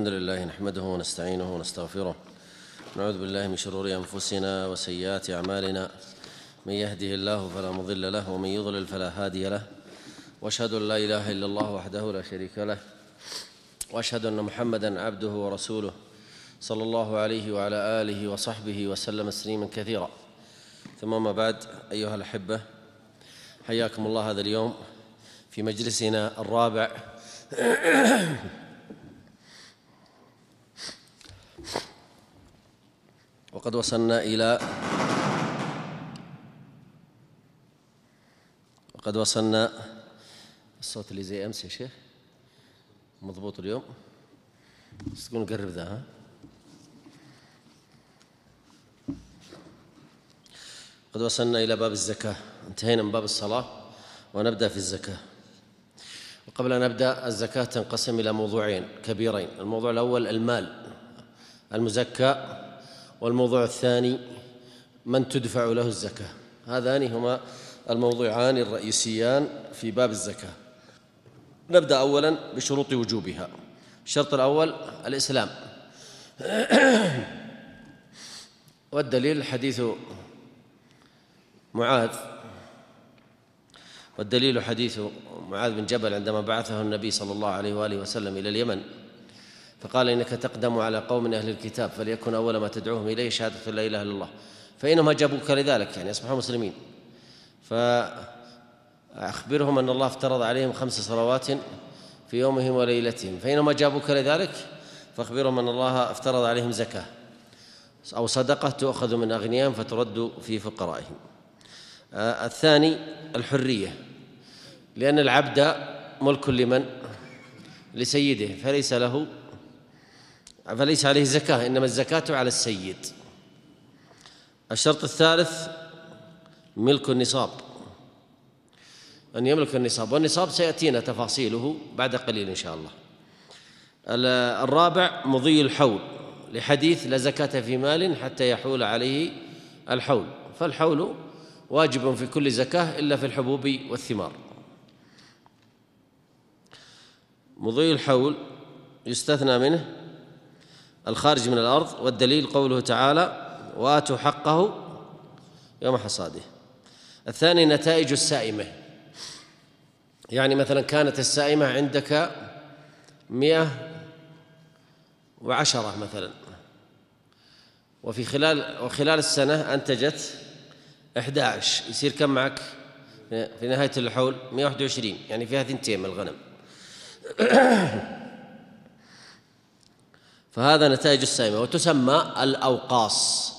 الحمد لله نحمده ونستعينه ونستغفره، نعوذ بالله من شرور أنفسنا وسيئات أعمالنا، من يهده الله فلا مضل له ومن يضلل فلا هادي له، وأشهد أن لا إله إلا الله وحده لا شريك له، وأشهد أن محمدًا عبده ورسوله صلى الله عليه وعلى آله وصحبه وسلم تسليمًا كثيرا. ثم ما بعد، أيها الأحبة، حياكم الله هذا اليوم في مجلسنا الرابع وقد وصلنا الصوت اللي زي أمس يا شيخ مضبوط اليوم، بس تكون قرب ذا. ها قد وصلنا إلى باب الزكاة، انتهينا من باب الصلاة ونبدأ في الزكاة. وقبل أن نبدأ، الزكاة تنقسم إلى موضوعين كبيرين: الموضوع الأول المال المزكى، والموضوع الثاني من تدفع له الزكاة. هذان هما الموضوعان الرئيسيان في باب الزكاة. نبدأ أولا بشروط وجوبها. الشرط الأول الإسلام، والدليل حديث معاذ بن جبل عندما بعثه النبي صلى الله عليه وآله وسلم إلى اليمن، فقال: إنك تقدم على قوم أهل الكتاب، فليكن أول ما تدعوهم إليه شهادة لا إله إلا الله، فإنهم أجابوك لذلك، يعني يصبحوا مسلمين، فأخبرهم أن الله افترض عليهم 5 صلوات في يومهم وليلتهم، فإنهم أجابوك لذلك فأخبرهم أن الله افترض عليهم زكاة أو صدقة تؤخذ من أغنيائهم فترد في فقرائهم. الثاني الحرية، لأن العبد ملك لمن؟ لسيده، فليس عليه زكاة، إنما الزكاة على السيد. الشرط الثالث ملك النصاب، أن يملك النصاب، والنصاب سيأتينا تفاصيله بعد قليل إن شاء الله. الرابع مضي الحول، لحديث: لا زكاة في مال حتى يحول عليه الحول، فالحول واجب في كل زكاة إلا في الحبوب والثمار. مضي الحول يستثنى منه الخارج من الأرض، والدليل قوله تعالى: وآتوا حقه يوم حصاده. الثاني نتائج السائمة، يعني مثلا كانت السائمة عندك 110 مثلا، وخلال السنة أنتجت 11، يصير كم معك في نهاية الحول؟ 121، يعني فيها 2 من الغنم. فهذا نتائج السائمة، وتسمى الأوقاص.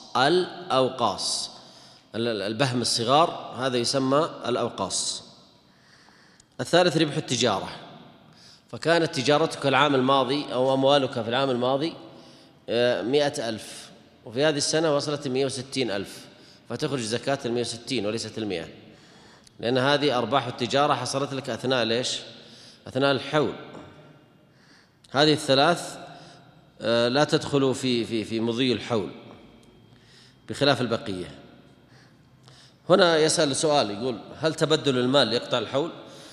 البهم الصغار هذا يسمى الأوقاص. الثالث ربح التجارة، فكانت تجارتك العام الماضي أو أموالك في العام الماضي 100,000، وفي هذه السنة وصلت 160,000، فتخرج زكاة 160 وليست 100، لأن هذه أرباح التجارة حصلت لك أثناء أثناء الحول. هذه الثلاث لا تدخل في مضي الحول بخلاف البقية. هنا يسأل سؤال يقول: هل تبدل المال يقطع الحول؟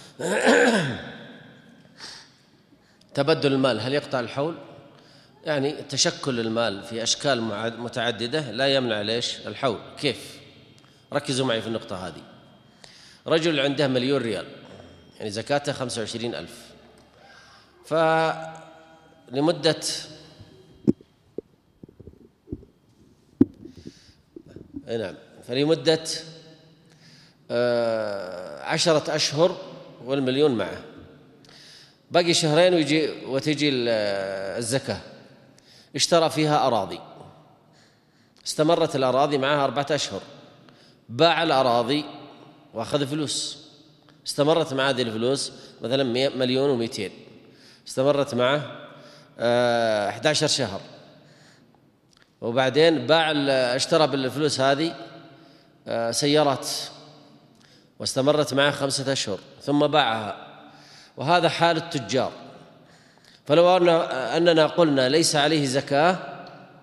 تبدل المال هل يقطع الحول؟ يعني تشكل المال في أشكال متعددة لا يمنع الحول. كيف؟ ركزوا معي في النقطة هذه. رجل عنده 1,000,000 ريال، يعني زكاته 25,000، فلمدة فلمدة 10 أشهر والمليون معه، باقي 2 وتجي الزكاة. اشترى فيها أراضي، استمرت الأراضي معها 4 أشهر، باع الأراضي وأخذ فلوس، استمرت مع هذه الفلوس مثلا 1,200,000، استمرت معه 11 شهر، وبعدين اشترى بالفلوس هذه سيارات واستمرت معه 5 أشهر ثم باعها. وهذا حال التجار. فلو أننا قلنا ليس عليه زكاة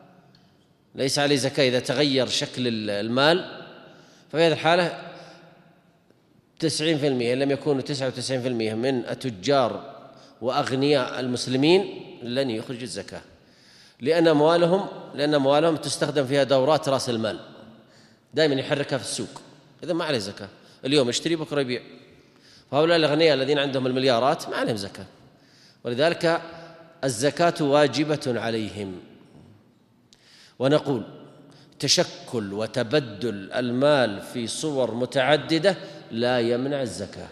إذا تغير شكل المال، ففي هذه الحالة 90% إن لم يكونوا 99% من التجار وأغنياء المسلمين لن يخرجوا الزكاة، لأن أموالهم تستخدم فيها دورات رأس المال، دائما يحركها في السوق، إذا ما عليه زكاة. اليوم يشتري بكرة يبيع. فهؤلاء الأغنياء الذين عندهم المليارات ما عليهم زكاة، ولذلك الزكاة واجبة عليهم. ونقول تشكل وتبدل المال في صور متعددة لا يمنع الزكاة.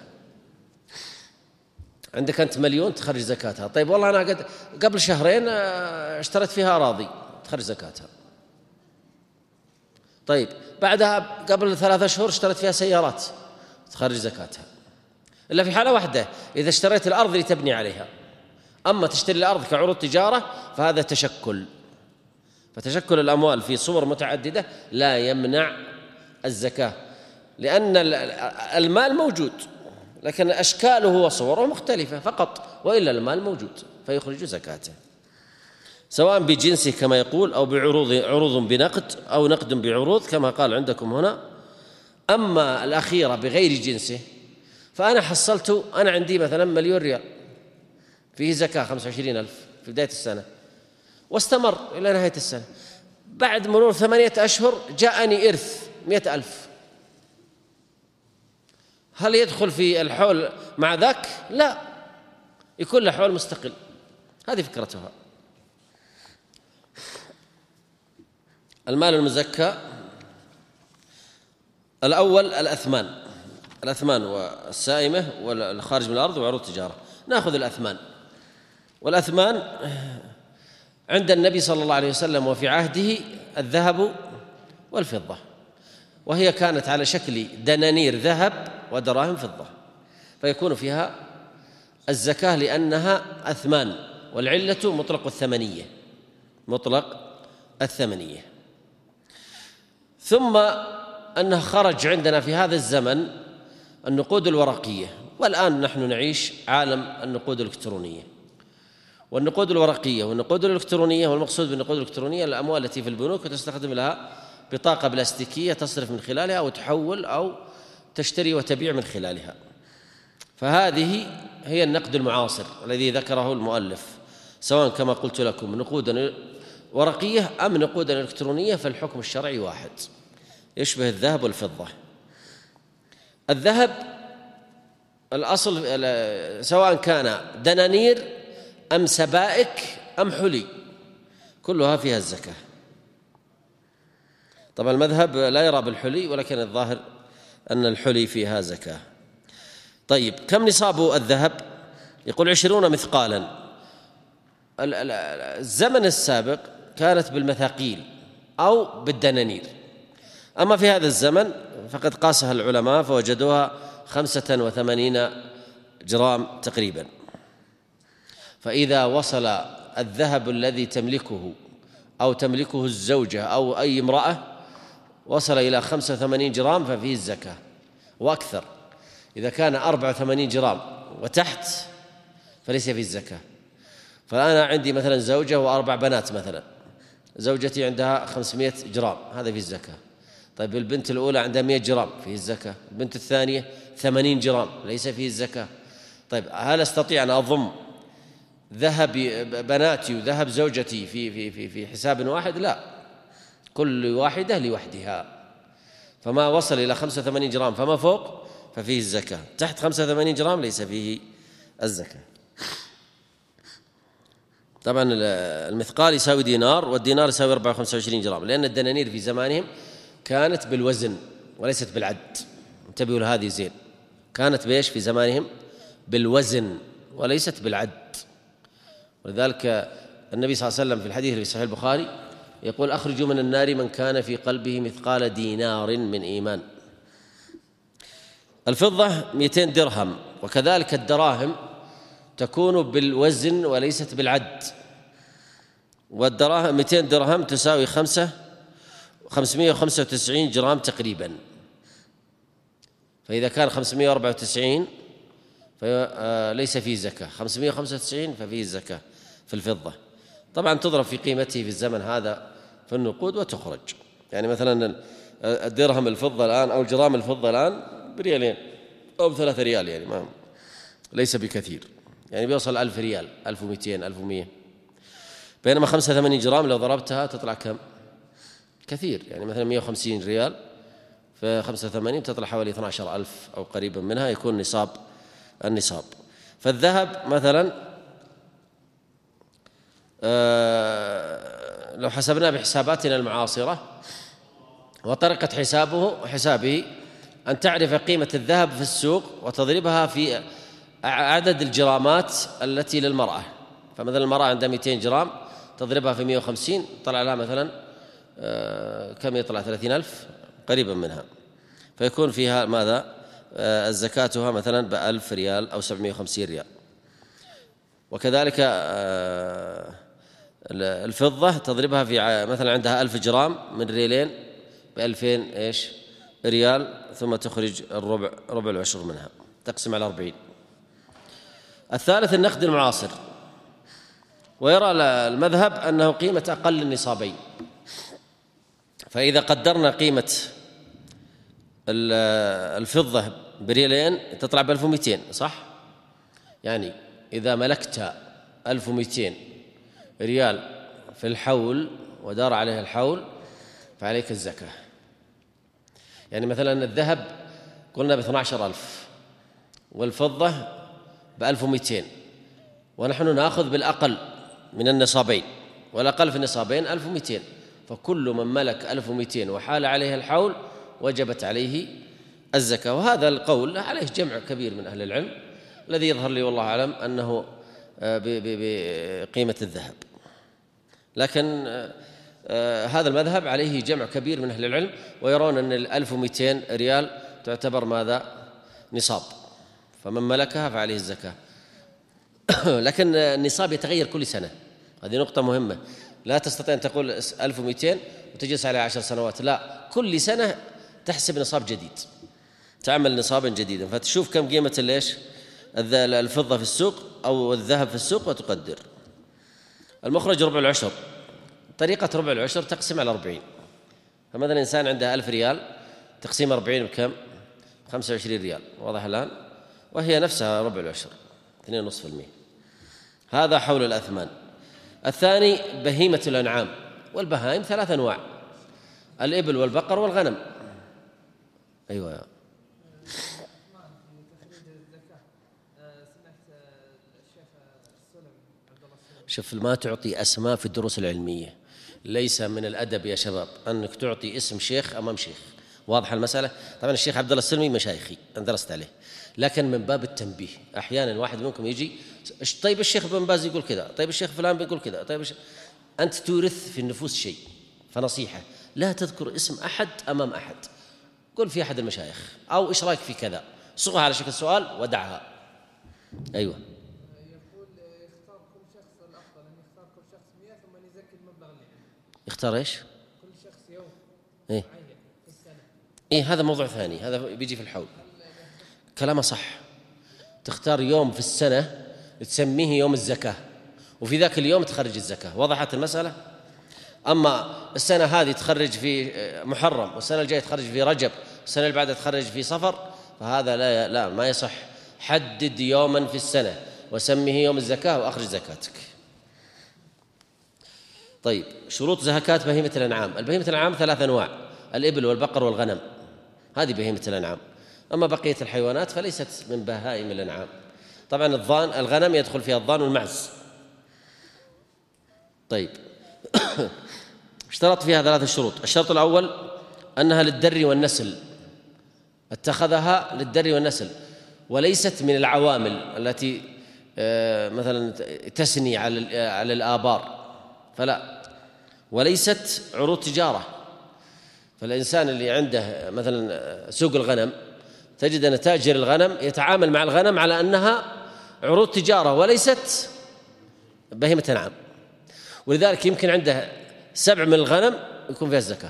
عندك أنت مليون تخرج زكاتها، طيب والله أنا قبل شهرين اشتريت فيها أراضي، تخرج زكاتها. طيب بعدها قبل 3 أشهر اشتريت فيها سيارات، تخرج زكاتها، إلا في حالة واحدة، إذا اشتريت الأرض اللي تبني عليها. أما تشتري الأرض كعروض تجارة فهذا تشكل، فتشكل الأموال في صور متعددة لا يمنع الزكاة، لأن المال موجود لكن أشكاله وصوره مختلفة فقط، وإلا المال موجود فيخرج زكاته، سواء بجنسه كما يقول أو عروض بنقد أو نقد بعروض كما قال عندكم هنا. أما الأخيرة بغير جنسه فأنا حصلت، أنا عندي مثلا 1,000,000 ريال فيه زكاة 25,000 في بداية السنة، واستمر إلى نهاية السنة. بعد مرور 8 أشهر جاءني إرث 100,000، هل يدخل في الحول مع ذاك؟ لا، يكون له حول مستقل. هذه فكرتها. المال المزكى الأول الأثمان والسائمة والخارج من الأرض وعروض التجارة. نأخذ الأثمان. والأثمان عند النبي صلى الله عليه وسلم وفي عهده الذهب والفضة، وهي كانت على شكل دنانير ذهب ودراهم فضة، فيكون فيها الزكاة لأنها أثمان، والعلة مطلق الثمنية. ثم أنه خرج عندنا في هذا الزمن النقود الورقية، والآن نحن نعيش عالم النقود الإلكترونية. والنقود الورقية والنقود الإلكترونية، والمقصود بالنقود الإلكترونية الأموال التي في البنوك وتستخدم لها بطاقة بلاستيكية تصرف من خلالها أو تحول أو تشتري وتبيع من خلالها. فهذه هي النقد المعاصر الذي ذكره المؤلف، سواء كما قلت لكم نقودا ورقية أم نقودا إلكترونية، فالحكم الشرعي واحد، يشبه الذهب والفضة. الذهب الأصل سواء كان دنانير أم سبائك أم حلي كلها فيها الزكاة. طبعا المذهب لا يرى بالحلي، ولكن الظاهر أن الحلي فيها زكاة. طيب كم نصاب الذهب؟ يقول 20 مثقالا. الزمن السابق كانت بالمثاقيل أو بالدنانير، أما في هذا الزمن فقد قاسها العلماء فوجدوها 85 جرام تقريبا. فإذا وصل الذهب الذي تملكه أو تملكه الزوجة أو أي امرأة وصل إلى 85 جرام ففيه الزكاة وأكثر. إذا كان 84 جرام وتحت فليس فيه الزكاة. فأنا عندي مثلا زوجة و4 بنات، مثلا زوجتي عندها 500 جرام، هذا فيه الزكاة. طيب البنت الأولى عندها 100 جرام فيه الزكاة، البنت الثانية 80 جرام ليس فيه الزكاة. طيب هل أستطيع أن أضم ذهب بناتي وذهب زوجتي في حساب واحد؟ لا، كل واحدة لوحدها. فما وصل إلى 85 جرام فما فوق ففيه الزكاة، تحت 85 جرام ليس فيه الزكاة. طبعا المثقال يساوي دينار، والدينار يساوي 425 جرام، لأن الدنانير في زمانهم كانت بالوزن وليست بالعد. انتبهوا لهذه زين، كانت بإيش في زمانهم؟ بالوزن وليست بالعد. ولذلك النبي صلى الله عليه وسلم في الحديث في صحيح البخاري يقول: أخرجوا من النار من كان في قلبه مثقال دينار من إيمان. الفضة 200 درهم، وكذلك الدراهم تكون بالوزن وليست بالعد. والدراهم 200 درهم تساوي 595 جرام تقريبا. فإذا كان 594 فليس فيه زكاة، 595 ففيه الزكاة في الفضة. طبعا تضرب في قيمته في الزمن هذا في النقود وتخرج. يعني مثلا الدرهم الفضة الآن أو جرام الفضة الآن ب2 ريال أو ب3 ريال، يعني ما ليس بكثير، يعني بيوصل 1000 ريال، 1200 1100. بينما 85 جرام لو ضربتها تطلع كم؟ كثير، يعني مثلا 150 ريال في 85 تطلع حوالي 12000 أو قريبا منها، يكون النصاب. فالذهب مثلا لو حسبناه بحساباتنا المعاصرة، وطريقة حسابه أن تعرف قيمة الذهب في السوق وتضربها في عدد الجرامات التي للمرأة. فمثلا المرأة عندها 200 جرام تضربها في 150 طلع لها مثلا كم يطلع؟ 30,000 قريبا منها، فيكون فيها ماذا؟ زكاتها مثلا ب1000 ريال أو 750 ريال. وكذلك الفضة تضربها في مثلا عندها 1000 جرام من ريالين ب2000 ريال، ثم تخرج ربع العشر منها، تقسم على 40. الثالث النقد المعاصر، ويرى المذهب أنه قيمة أقل النصابين. فإذا قدرنا قيمة الفضة بريالين تطلع ب1200 صح؟ يعني إذا ملكت 1200 ريال في الحول ودار عليها الحول فعليك الزكاة. يعني مثلا الذهب قلنا ب12,000 والفضة ب1200، ونحن نأخذ بالأقل من النصابين، والأقل في النصابين 1200، فكل من ملك 1200 وحال عليه الحول وجبت عليه الزكاة. وهذا القول عليه جمع كبير من أهل العلم، الذي يظهر لي والله أعلم أنه بقيمة الذهب، لكن هذا المذهب عليه جمع كبير من أهل العلم، ويرون أن 1200 ريال تعتبر ماذا؟ نصاب، فمن ملكها فعليه الزكاة. لكن النصاب يتغير كل سنة، هذه نقطة مهمة. لا تستطيع أن تقول 1200 وتجلس عليها 10 سنوات، لا، كل سنة تحسب نصاب جديد، تعمل نصابا جديدا، فتشوف كم قيمة الفضة في السوق أو الذهب في السوق وتقدر. المخرج ربع العشر، طريقة ربع العشر تقسم على 40. فمثلا إنسان عنده 1000 ريال تقسيم 40 بكم؟ 25 ريال، واضح الآن؟ وهي نفسها ربع العشر 2.5%. هذا حول الأثمان. الثاني بهيمة الأنعام، والبهائم 3 أنواع: الإبل والبقر والغنم. أيوة يا شوف، ما تعطي أسماء في الدروس العلمية، ليس من الأدب يا شباب أنك تعطي اسم شيخ أمام شيخ. واضح المسألة؟ طبعا الشيخ عبد الله السلمي مشايخي أنا درست عليه، لكن من باب التنبيه أحيانا واحد منكم يجي طيب الشيخ بن باز يقول كذا، طيب الشيخ فلان بيقول كذا، طيب أنت تورث في النفوس شيء. فنصيحة: لا تذكر اسم أحد أمام أحد، قل في أحد المشايخ أو إيش رأيك في كذا، صغها على شكل سؤال ودعها. أيوة. يختار ايش؟ كل شخص يوم معين في السنة. هذا موضوع ثاني، هذا بيجي في الحول. كلامه صح، تختار يوم في السنة تسميه يوم الزكاة، وفي ذاك اليوم تخرج الزكاة. وضحت المسألة؟ أما السنة هذه تخرج في محرم، والسنة الجاية تخرج في رجب، السنة اللي بعدها تخرج في صفر، فهذا لا ما يصح. حدد يوما في السنة وسميه يوم الزكاة وأخرج زكاتك. طيب، شروط زكاة بهيمة الأنعام. البهيمة الأنعام 3 أنواع: الإبل والبقر والغنم، هذه بهيمة الأنعام. أما بقية الحيوانات فليست من بهائم الأنعام. طبعا الغنم يدخل فيها الضان والمعز. طيب اشترط فيها 3 شروط. الشرط الأول أنها للدر والنسل، اتخذها للدر والنسل، وليست من العوامل التي مثلا تسني على الآبار، فلا، وليست عروض تجارة. فالإنسان اللي عنده مثلا سوق الغنم تجد أن تاجر الغنم يتعامل مع الغنم على أنها عروض تجارة وليست بهيمة أنعام، ولذلك يمكن عنده 7 من الغنم يكون فيها الزكاة،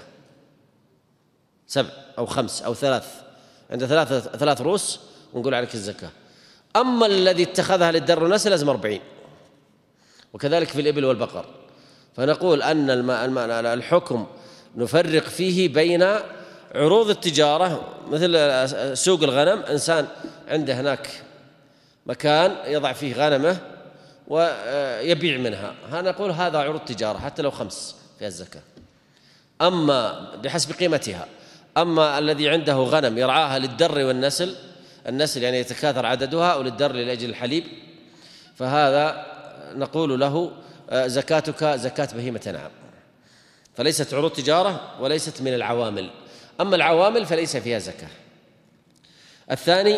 7 أو 5 أو 3، عنده 3 رؤوس ونقول عليك الزكاة. أما الذي اتخذها للدر والنسل لازم 40. وكذلك في الإبل والبقر. فنقول أن الحكم نفرق فيه بين عروض التجارة مثل سوق الغنم، إنسان عنده هناك مكان يضع فيه غنمه ويبيع منها، نقول هذا عروض تجارة حتى لو 5 فيها الزكاة، أما بحسب قيمتها. أما الذي عنده غنم يرعاها للدر والنسل، النسل يعني يتكاثر عددها، أو للدر لأجل الحليب، فهذا نقول له زكاتك زكاة بهيمة أنعام، فليست عروض تجارة وليست من العوامل. أما العوامل فليس فيها زكاة. الثاني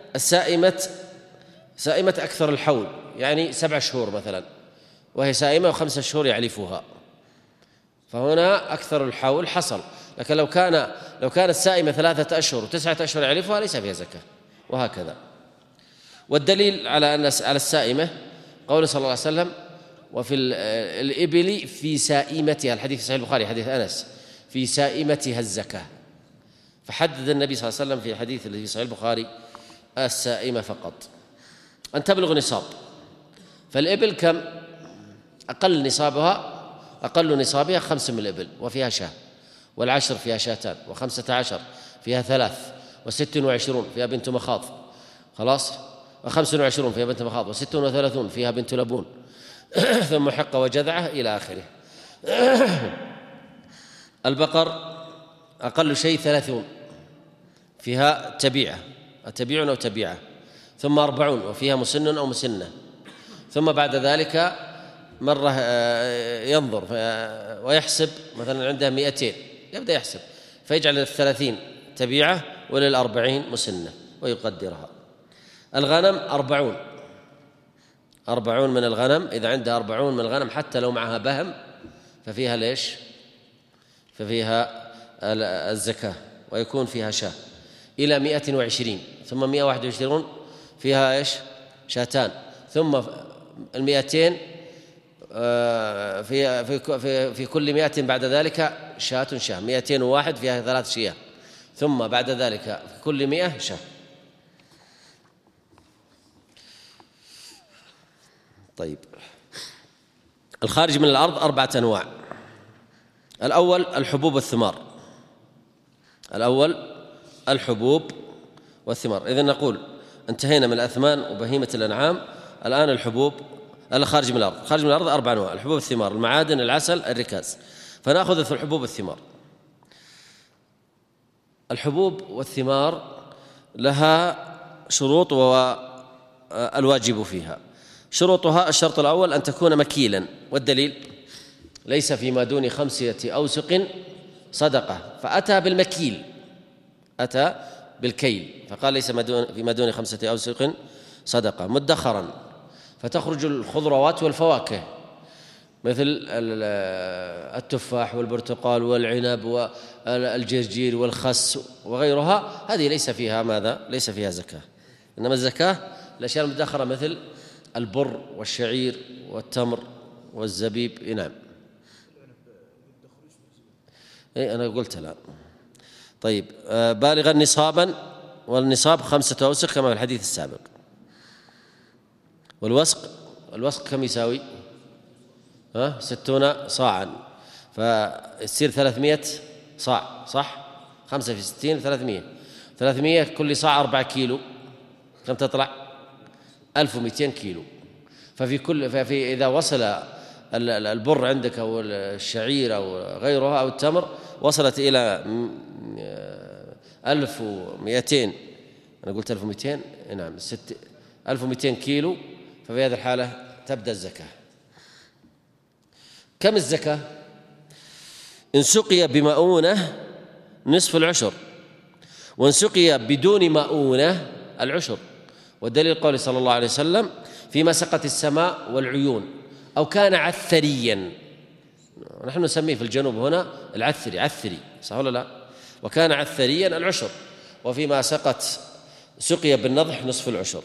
سائمة أكثر الحول، يعني 7 شهور مثلا، وهي سائمة و5 شهور يعلفها، فهنا أكثر الحول حصل. لكن لو كانت سائمة 3 أشهر و9 أشهر يعلفها ليس فيها زكاة، وهكذا. والدليل على السائمة قول صلى الله عليه وسلم: وفي الإبل في سائمتها، الحديث في صحيح البخاري حديث أنس، في سائمتها الزكاة، فحدد النبي صلى الله عليه وسلم في الحديث الذي في صحيح البخاري السائمة فقط، أن تبلغ نصاب. فالإبل كم؟ أقل نصابها 5 من الإبل وفيها شاة، والعشر فيها شاتان، و15 فيها 3، و26 فيها بنت مخاض، خلاص، و25 فيها بنت مخاض، و36 فيها بنت لبون، ثم حقة وجذعة إلى آخره. البقر أقل شيء 30 فيها تبيعة أو تبيعة، ثم 40 وفيها مسن أو مسنة، ثم بعد ذلك مرة ينظر ويحسب، مثلا عنده 200 يبدأ يحسب، فيجعل 30 تبيعة ول40 مسنة ويقدرها. الغنم 40 من الغنم، إذا عندها 40 من الغنم حتى لو معها بهم ففيها ليش؟ ففيها الزكاة، ويكون فيها شاة إلى 120، ثم 121 فيها إيش؟ شاتان، ثم 200 في كل 100 بعد ذلك شاة 201 فيها 3 شياه، ثم بعد ذلك في كل 100 شاة. طيب، الخارج من الأرض 4 أنواع. الأول الحبوب والثمار. إذن نقول انتهينا من الأثمان وبهيمة الأنعام، الآن الحبوب. الخارج من الأرض 4 أنواع: الحبوب والثمار، المعادن، العسل، الركاز. فنأخذ في الحبوب والثمار. الحبوب والثمار لها شروط والواجب فيها. شروطها: الشرط الأول أن تكون مكيلا، والدليل: ليس فيما دون 5 أوسق صدقة، فأتى بالمكيل، أتى بالكيل، فقال ليس فيما دون 5 أوسق صدقة. مدخرا، فتخرج الخضروات والفواكه مثل التفاح والبرتقال والعنب والجرجير والخس وغيرها، هذه ليس فيها زكاة. إنما الزكاة الأشياء المدخرة مثل البر والشعير والتمر والزبيب. نعم، أنا قلت لا. طيب، بالغا نصابا، والنصاب 5 أوسق كما في الحديث السابق. والوسق كم يساوي؟ 60 صاعا، فيصير 300 صاع، صح؟ 5 في 60 300 كل صاع 4 كيلو، كم تطلع؟ 1200 كيلو. ففي إذا وصل البر عندك أو الشعير أو غيرها أو التمر وصلت إلى 1200، أنا قلت 1200، نعم، 1200 كيلو، ففي هذه الحالة تبدأ الزكاة. كم الزكاة؟ إن سقي بمؤونة نصف العشر، وإن سقي بدون مؤونة العشر. والدليل قول صلى الله عليه وسلم: فيما سقت السماء والعيون، أو كان عثريا، نحن نسميه في الجنوب هنا عثري، صح ولا لا؟ وكان عثريا العشر، وفيما سقي بالنضح نصف العشر.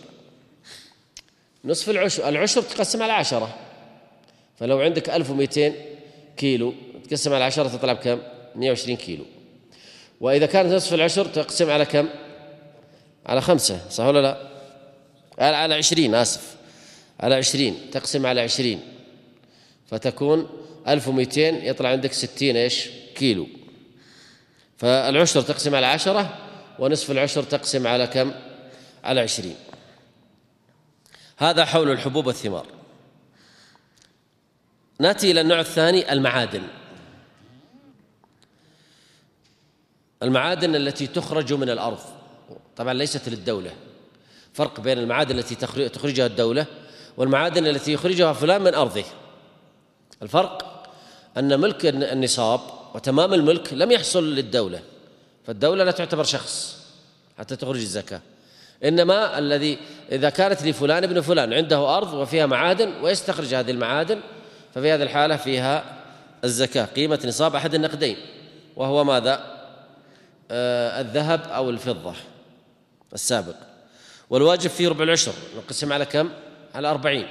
العشر تقسم على 10، فلو عندك 1200 كيلو تقسم على 10 تطلع بكم؟ 120 كيلو. وإذا كانت نصف العشر تقسم على كم؟ على 5، صح ولا لا؟ على 20، آسف، على 20 تقسم على 20 فتكون 1200، يطلع عندك 60 كيلو. فالعشر تقسم على 10، ونصف العشر تقسم على كم؟ على 20. هذا حول الحبوب والثمار. نأتي إلى النوع الثاني، المعادن التي تخرج من الأرض، طبعا ليست للدولة. فرق بين المعادن التي تخرجها الدولة والمعادن التي يخرجها فلان من أرضه. الفرق أن ملك النصاب وتمام الملك لم يحصل للدولة، فالدولة لا تعتبر شخص حتى تخرج الزكاة، إنما الذي إذا كانت لفلان ابن فلان عنده أرض وفيها معادن ويستخرج هذه المعادن، ففي هذه الحالة فيها الزكاة قيمة نصاب أحد النقدين، وهو ماذا؟ الذهب أو الفضة السابق. والواجب فيه ربع العشر، نقسم على كم؟ على 40.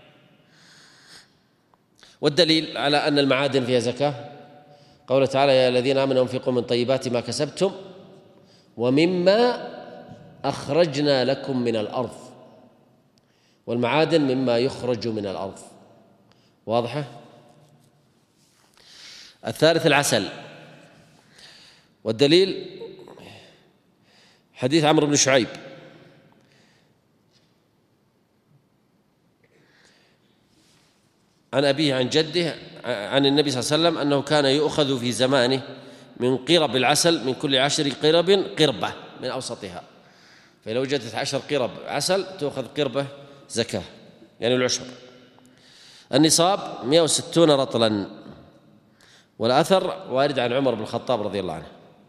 والدليل على أن المعادن فيها زكاة قوله تعالى: يا الذين آمنوا انفقوا من طيبات ما كسبتم ومما أخرجنا لكم من الأرض. والمعادن مما يخرج من الأرض. واضحة؟ الثالث العسل. والدليل حديث عمرو بن شعيب عن أبيه عن جده عن النبي صلى الله عليه وسلم أنه كان يؤخذ في زمانه من قرب العسل من كل 10 قرب قربة من أوسطها، فلو وجدت 10 قرب عسل تؤخذ قربة زكاة، يعني العشر. النصاب 160 رطلا، والأثر وارد عن عمر بن الخطاب رضي الله عنه.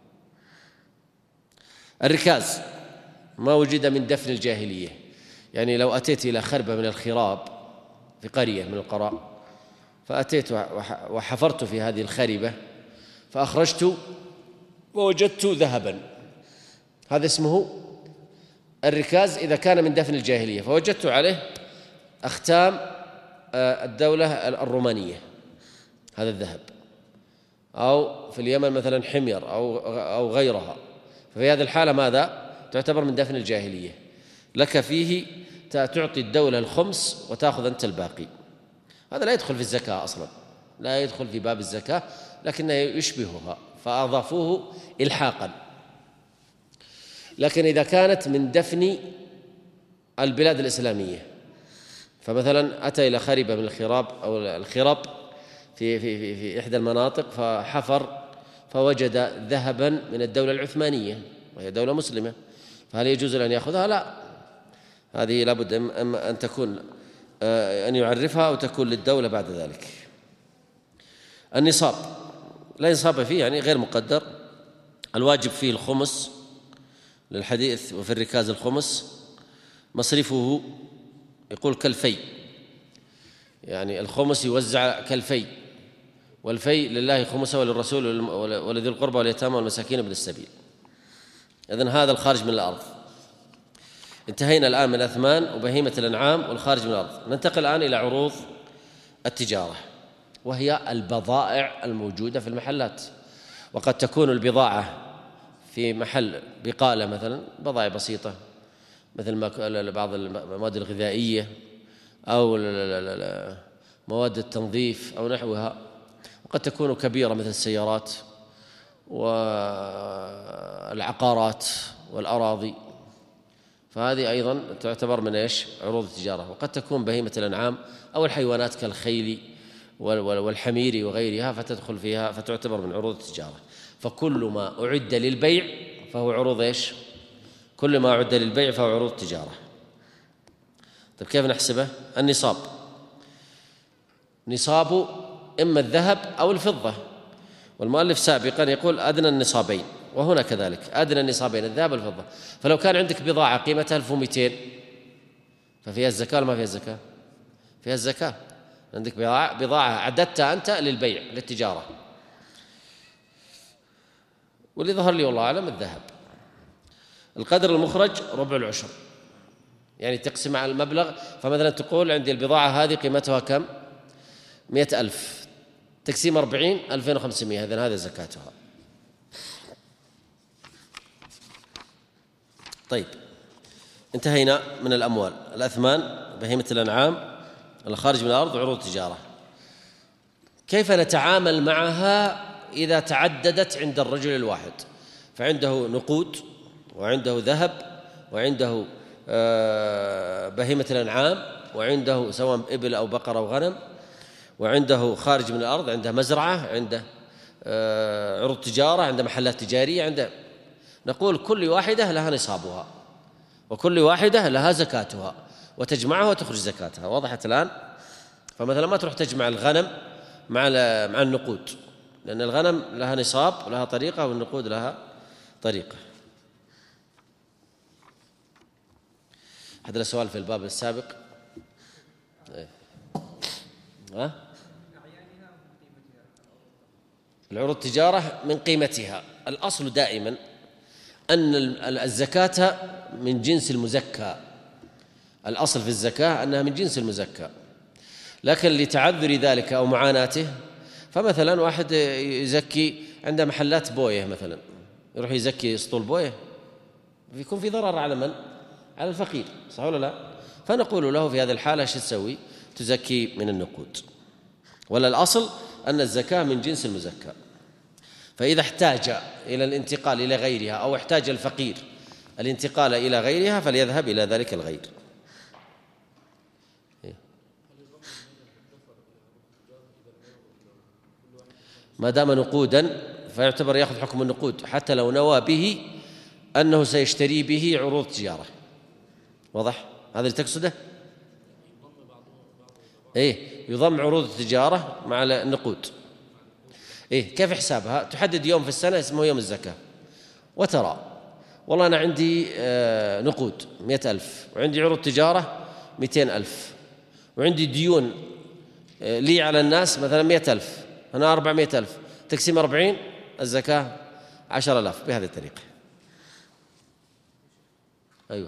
الركاز ما وجد من دفن الجاهلية، يعني لو أتيت إلى خربة من الخراب في قرية من القرى، فأتيت وحفرت في هذه الخربة فأخرجت ووجدت ذهبا، هذا اسمه الركاز إذا كان من دفن الجاهلية، فوجدت عليه أختام الدولة الرومانية، هذا الذهب، أو في اليمن مثلا حمير أو غيرها، ففي هذه الحالة ماذا؟ تعتبر من دفن الجاهلية، لك فيه تعطي الدولة الخمس وتأخذ أنت الباقي. هذا لا يدخل في الزكاة أصلا، لا يدخل في باب الزكاة، لكنه يشبهها فأضافوه إلحاقا. لكن إذا كانت من دفن البلاد الإسلامية، فمثلا أتى إلى خربة من الخراب أو الخرب في إحدى المناطق فحفر فوجد ذهبا من الدولة العثمانية وهي دولة مسلمة، فهل يجوز أن يأخذها؟ لا، هذه لابد أن تكون أن يعرفها أو تكون للدولة بعد ذلك. النصاب لا نصاب فيه، يعني غير مقدر. الواجب فيه الخمس للحديث، وفي الركاز الخمس. مصرفه يقول كالفي، يعني الخمس يوزع كالفي، والفي لله خمسه وللرسول ولذي القربى واليتامى والمساكين وابن السبيل. إذن هذا الخارج من الأرض. انتهينا الآن من الأثمان وبهيمة الأنعام والخارج من الأرض. ننتقل الآن إلى عروض التجارة، وهي البضائع الموجودة في المحلات. وقد تكون البضاعة في محل بقالة مثلا بضائع بسيطة مثل بعض المواد الغذائية أو مواد التنظيف أو نحوها، وقد تكون كبيرة مثل السيارات والعقارات والأراضي، فهذه أيضا تعتبر من عروض التجارة. وقد تكون بهيمة الأنعام أو الحيوانات كالخيل والحمير وغيرها فتدخل فيها فتعتبر من عروض التجارة. فكل ما أعد للبيع فهو عروض كل ما أعد للبيع فهو عروض التجارة. طيب كيف نحسبه؟ النصاب نصاب إما الذهب أو الفضة، والمؤلف سابقا يقول أدنى النصابين، وهنا كذلك أدنى النصابين الذهب والفضة. فلو كان عندك بضاعة قيمتها 1200 ففيها الزكاة ولا ما فيها الزكاة؟ فيها الزكاة. عندك بضاعة عددتها أنت للبيع للتجارة، واللي ظهر لي والله أعلم الذهب. القدر المخرج ربع العشر، يعني تقسم على المبلغ. فمثلا تقول عندي البضاعة هذه قيمتها كم؟ 100,000، تقسيم 40 2500، إذن هذا زكاتها. طيب انتهينا من الأموال. الأثمان بهيمة الأنعام الخارج من الأرض عروض التجارة. كيف نتعامل معها إذا تعددت عند الرجل الواحد؟ فعنده نقود وعنده ذهب وعنده بهيمة الأنعام، وعنده سواء إبل أو بقر أو غنم، وعنده خارج من الأرض، عنده مزرعة، عنده عروض تجارة، عنده محلات تجارية، عنده، نقول كل واحدة لها نصابها وكل واحدة لها زكاتها وتجمعها وتخرج زكاتها. وضحت الآن؟ فمثلا ما تروح تجمع الغنم مع النقود، لأن الغنم لها نصاب ولها طريقة والنقود لها طريقة. هذا السؤال في الباب السابق. العروض التجارة من قيمتها. الأصل دائما أن الزكاة من جنس المزكى، الأصل في الزكاة أنها من جنس المزكى، لكن لتعذر ذلك أو معاناته، فمثلا واحد يزكي عنده محلات بويه مثلا، يروح يزكي اسطول بويه، يكون في ضرر على من؟ على الفقير، صح ولا لا؟ فنقول له في هذه الحالة شو تسوي؟ تزكي من النقود. ولا الأصل أن الزكاة من جنس المزكى، فإذا احتاج إلى الانتقال إلى غيرها أو احتاج الفقير الانتقال إلى غيرها فليذهب إلى ذلك الغير. ما دام نقودا فيعتبر يأخذ حكم النقود حتى لو نوى به أنه سيشتري به عروض تجارة. واضح؟ هذا اللي تقصده؟ يضم عروض التجارة مع النقود. كيف حسابها؟ تحدد يوم في السنة اسمه يوم الزكاة، وترى والله أنا عندي نقود 100,000 وعندي عروض تجارة 200,000 وعندي ديون لي على الناس مثلا 100,000، هنا 400,000، تقسيم 40 الزكاة 10,000 بهذه الطريقة. أيوة.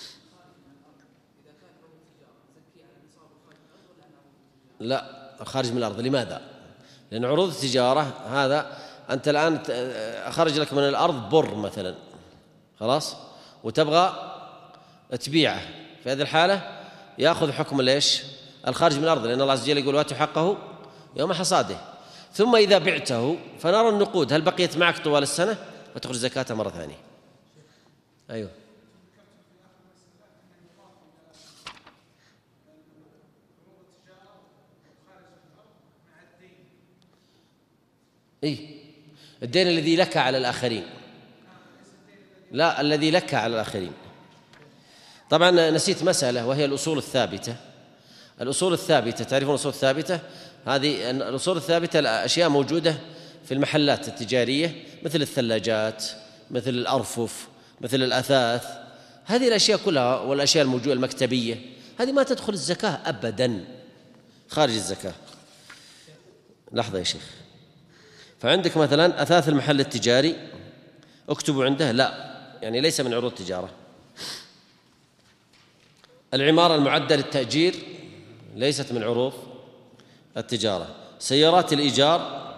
لا، خارج من الأرض. لماذا؟ لأن عروض التجارة هذا أنت الآن أخرج لك من الأرض بر مثلا، خلاص، وتبغى تبيعه، في هذه الحالة يأخذ حكم ليش؟ الخارج من الأرض، لأن الله عز وجل يقول واتوا حقه يوم حصاده. ثم إذا بعته فنرى النقود هل بقيت معك طوال السنة وتخرج زكاتها مرة ثانية. أيوه. الدين الذي لك على الآخرين، لا، الذي لك على الآخرين. طبعا نسيت مسألة وهي الأصول الثابتة. الأصول الثابتة، تعرفون الأصول الثابتة؟ هذه الأصول الثابتة الأشياء موجودة في المحلات التجارية مثل الثلاجات، مثل الأرفف، مثل الأثاث، هذه الأشياء كلها، والأشياء الموجودة المكتبية، هذه ما تدخل الزكاة أبدا، خارج الزكاة. لحظة يا شيخ، فعندك مثلا أثاث المحل التجاري اكتبوا عنده لا، يعني ليس من عروض التجارة. العمارة المعدة للتأجير ليست من عروض التجارة. سيارات الإيجار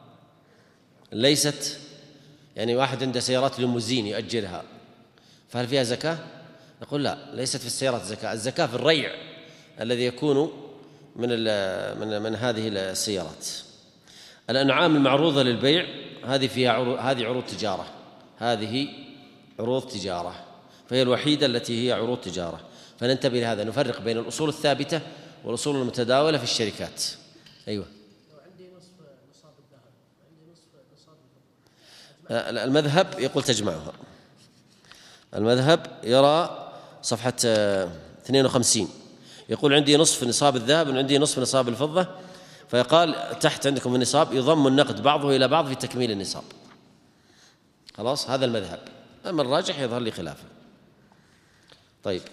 ليست، يعني واحد عنده سيارات ليموزين يؤجرها، فهل فيها زكاة؟ نقول لا، ليست في السيارات زكاة. الزكاة في الريع الذي يكون من هذه السيارات. الأنعام المعروضة للبيع هذه فيها هذه عروض تجارة، هذه عروض تجارة، فهي الوحيدة التي هي عروض تجارة. فننتبه لهذا، نفرق بين الأصول الثابتة والأصول المتداولة في الشركات. أيوة. عندي نصف نصاب الذهب، عندي نصف نصاب الفضة. المذهب يقول تجمعها. المذهب يرى صفحة 52 يقول عندي نصف نصاب الذهب وعندي نصف نصاب الفضة، فيقال تحت عندكم النصاب يضم النقد بعضه إلى بعض في تكميل النصاب. خلاص، هذا المذهب. أما الراجح يظهر لي خلافه. طيب،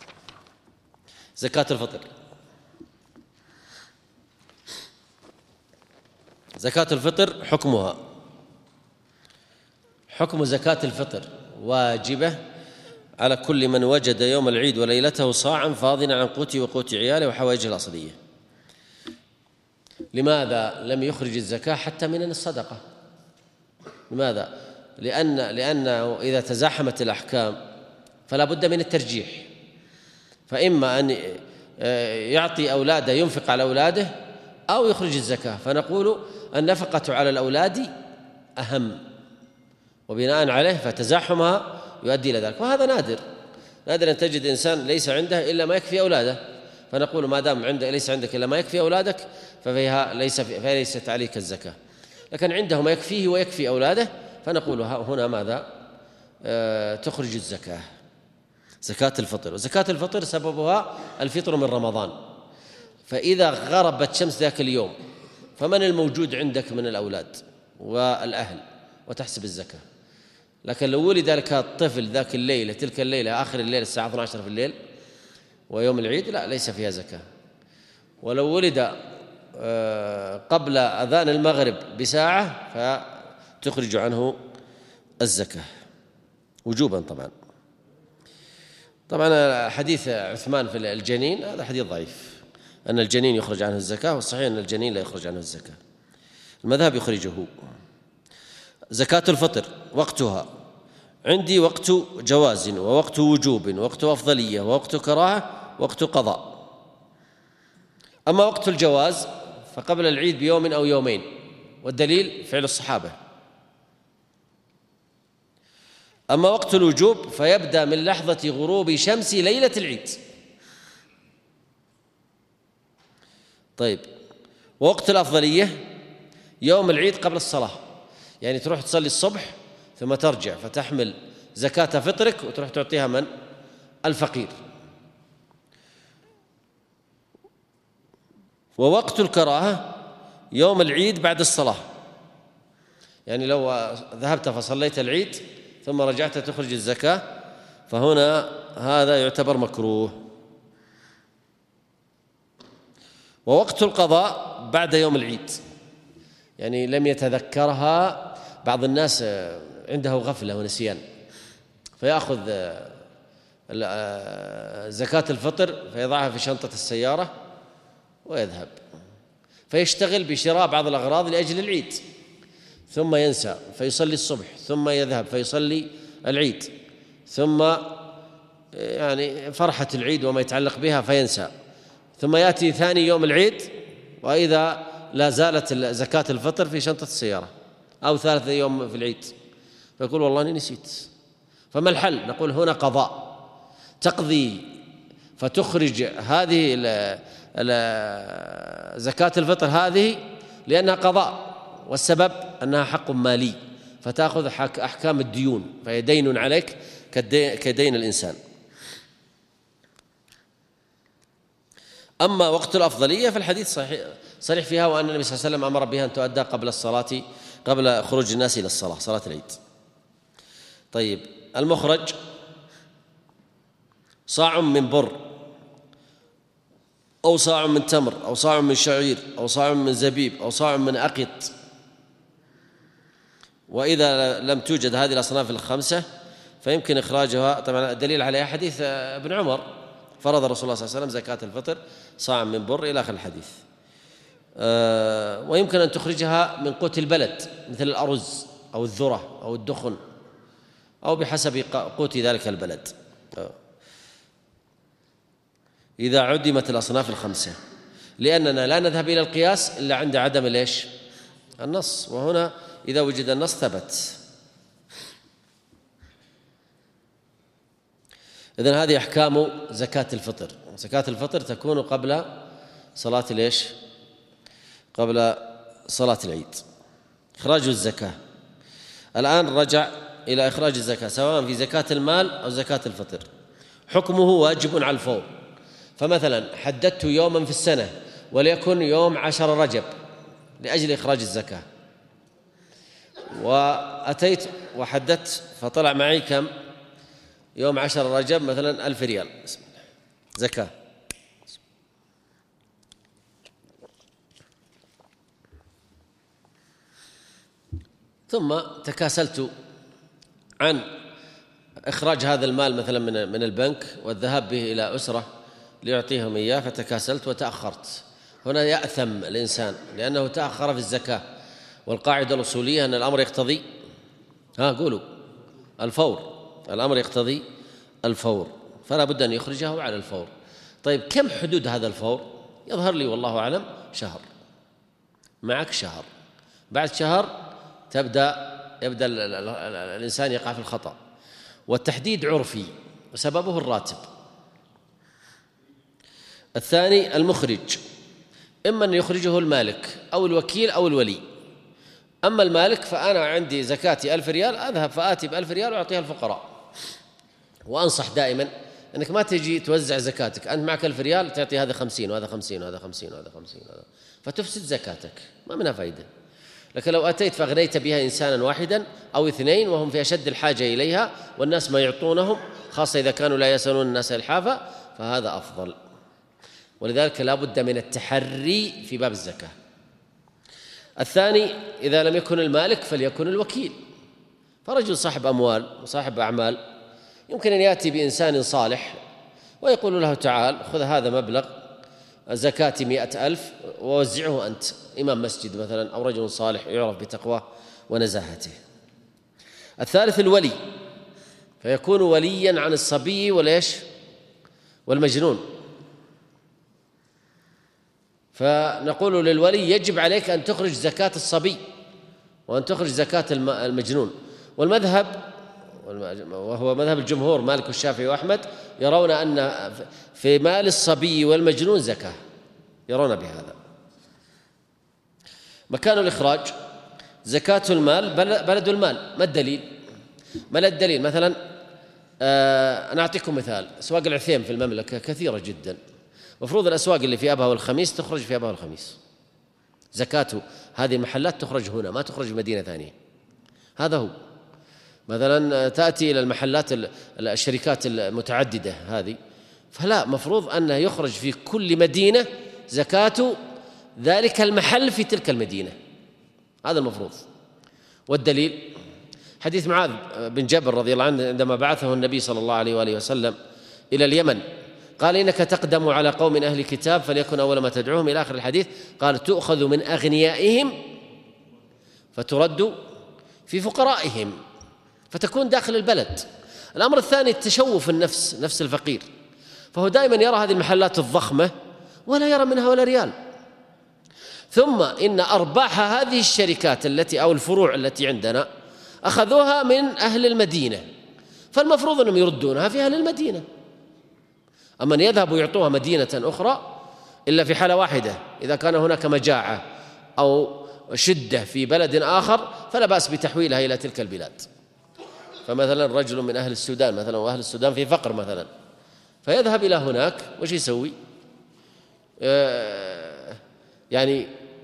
زكاة الفطر. زكاة الفطر حكمها حكم زكاة الفطر واجبة على كل من وجد يوم العيد وليلته صاعا فاضلا عن قوته وقوت عياله وحوائجه الأصلية. لماذا لم يخرج الزكاة حتى من الصدقة؟ لماذا؟ لأنه إذا تزاحمت الأحكام فلا بد من الترجيح، فإما أن يعطي أولاده ينفق على أولاده أو يخرج الزكاة، فنقول النفقة على الأولاد أهم، وبناء عليه فتزاحمها يؤدي إلى ذلك، وهذا نادر. نادرا تجد إنسان ليس عنده إلا ما يكفي أولاده، فنقول ما دام ليس عندك إلا ما يكفي أولادك ففيها ليست عليك الزكاة. لكن عنده ما يكفيه ويكفي أولاده فنقول هنا ماذا؟ تخرج الزكاة، زكاة الفطر. وزكاة الفطر سببها الفطر من رمضان، فإذا غربت شمس ذاك اليوم فمن الموجود عندك من الأولاد والأهل وتحسب الزكاة. لكن لو ولد لك الطفل ذاك الليلة، تلك الليلة آخر الليل الساعة 12 في الليل ويوم العيد، لا ليس فيها زكاة. ولو ولد قبل أذان المغرب بساعة فتخرج عنه الزكاة وجوبا. طبعا حديث عثمان في الجنين هذا حديث ضعيف، أن الجنين يخرج عنه الزكاة، والصحيح أن الجنين لا يخرج عنه الزكاة، المذهب يخرجه. زكاة الفطر وقتها عندي وقت جواز ووقت وجوب ووقت أفضلية ووقت كراهة ووقت قضاء. أما وقت الجواز فقبل العيد بيوم أو يومين، والدليل فعل الصحابة. أما وقت الوجوب فيبدأ من لحظة غروب شمس ليلة العيد. طيب، ووقت الأفضلية يوم العيد قبل الصلاة، يعني تروح تصلي الصبح ثم ترجع فتحمل زكاة فطرك وتروح تعطيها من؟ الفقير. ووقت الكراهة يوم العيد بعد الصلاة، يعني لو ذهبت فصليت العيد ثم رجعت تخرج الزكاة فهنا هذا يعتبر مكروه. ووقت القضاء بعد يوم العيد، يعني لم يتذكرها، بعض الناس عنده غفلة ونسيان فيأخذ زكاة الفطر فيضعها في شنطة السيارة ويذهب فيشتغل بشراء بعض الأغراض لأجل العيد، ثم ينسى فيصلي الصبح، ثم يذهب فيصلي العيد، ثم يعني فرحة العيد وما يتعلق بها فينسى، ثم يأتي ثاني يوم العيد وإذا لا زالت زكاة الفطر في شنطة السيارة، أو ثالث يوم في العيد فيقول والله أني نسيت. فما الحل؟ نقول هنا قضاء، تقضي فتخرج هذه زكاة الفطر هذه لأنها قضاء، والسبب أنها حق مالي فتأخذ أحكام الديون، فهي دين عليك كدين الإنسان. أما وقت الأفضلية فالحديث صريح فيها، وأن النبي صلى الله عليه وسلم أمر بها أن تؤدى قبل الصلاة، قبل خروج الناس إلى الصلاة، صلاة العيد. طيب، المخرج صاع من بر أو صاع من تمر أو صاع من شعير أو صاع من زبيب أو صاع من أقط. وإذا لم توجد هذه الأصناف الخمسة فيمكن إخراجها. طبعا الدليل عليها حديث ابن عمر، فرض رسول الله صلى الله عليه وسلم زكاة الفطر صاع من بر إلى آخر الحديث. ويمكن أن تخرجها من قوت البلد مثل الأرز أو الذرة أو الدخن، أو بحسب قوت ذلك البلد، إذا عدمت الأصناف الخمسة، لأننا لا نذهب إلى القياس إلا عند عدم النص، وهنا إذا وجد النص ثبت. إذن هذه أحكام زكاة الفطر. زكاة الفطر تكون قبل صلاة قبل صلاة العيد. إخراج الزكاة، الآن رجع إلى إخراج الزكاة سواء في زكاة المال أو زكاة الفطر. حكمه واجب على الفور. فمثلا حددت يوما في السنة وليكن يوم 10 رجب لأجل إخراج الزكاة، وأتيت وحددت فطلع معي كم؟ يوم 10 رجب مثلا 1000 ريال، بسم الله، زكاة. ثم تكاسلت عن إخراج هذا المال مثلا من البنك والذهاب به إلى أسرة ليعطيهم إياه، فتكاسلت وتأخرت. هنا يأثم الإنسان لأنه تأخر في الزكاة، والقاعدة الأصولية أن الأمر يقتضي قولوا الفور، الأمر يقتضي الفور، فلا بد أن يخرجه على الفور. طيب، كم حدود هذا الفور؟ يظهر لي والله أعلم شهر، معك شهر، بعد شهر يبدأ الإنسان يقع في الخطأ. والتحديد عرفي، وسببه الراتب. الثاني المخرج، إما أن يخرجه المالك أو الوكيل أو الولي. أما المالك فأنا عندي زكاتي 1000 ريال، أذهب فآتي ب1000 ريال وأعطيها الفقراء. وأنصح دائما أنك ما تجي توزع زكاتك، أنت معك 1000 ريال تعطي هذا 50 وهذا 50 وهذا 50 وهذا 50 فتفسد زكاتك، ما منها فائدة. لكن لو أتيت فأغنيت بها إنسانا واحدا أو اثنين وهم في أشد الحاجة إليها والناس ما يعطونهم، خاصة إذا كانوا لا يسألون الناس إلحافا، فهذا أفضل. ولذلك لا بد من التحري في باب الزكاة. الثاني إذا لم يكن المالك فليكن الوكيل، فرجل صاحب أموال وصاحب أعمال يمكن أن يأتي بإنسان صالح ويقول له تعال خذ هذا مبلغ زكاتي 100,000 ووزعه أنت، إمام مسجد مثلا أو رجل صالح يعرف بتقواه ونزاهته. الثالث الولي، فيكون وليا عن الصبي وليش والمجنون، فنقول للولي يجب عليك أن تخرج زكاة الصبي وأن تخرج زكاة المجنون. والمذهب وهو مذهب الجمهور مالك والشافعي وأحمد يرون أن في مال الصبي والمجنون زكاة، يرون بهذا. مكان الإخراج زكاة المال بلد المال. ما الدليل؟ ما الدليل؟ مثلا أنا أعطيكم مثال، أسواق العثيم في المملكة كثيرة جدا، مفروض الأسواق اللي في أبها والخميس تخرج في أبها والخميس، زكاة هذه المحلات تخرج هنا، ما تخرج في مدينة ثانية. هذا هو. مثلا تأتي إلى المحلات الشركات المتعددة هذه، فلا، مفروض أنه يخرج في كل مدينة زكاة ذلك المحل في تلك المدينة، هذا المفروض. والدليل حديث معاذ بن جبل رضي الله عنه عندما بعثه النبي صلى الله عليه وآله وسلم إلى اليمن، قال إنك تقدم على قوم أهل كتاب فليكن أول ما تدعوهم إلى آخر الحديث، قال تؤخذ من أغنيائهم فترد في فقرائهم، فتكون داخل البلد. الأمر الثاني التشوف النفس، نفس الفقير، فهو دائما يرى هذه المحلات الضخمة ولا يرى منها ولا ريال. ثم إن أرباح هذه الشركات التي أو الفروع التي عندنا أخذوها من أهل المدينة، فالمفروض أنهم يردونها في أهل المدينة. أما أن يذهبوا يعطوها مدينة أخرى إلا في حالة واحدة، إذا كان هناك مجاعة أو شدة في بلد آخر فلا بأس بتحويلها إلى تلك البلاد. فمثلا رجل من أهل السودان مثلا، وأهل السودان في فقر مثلا، فيذهب إلى هناك، وش يسوي؟ يعني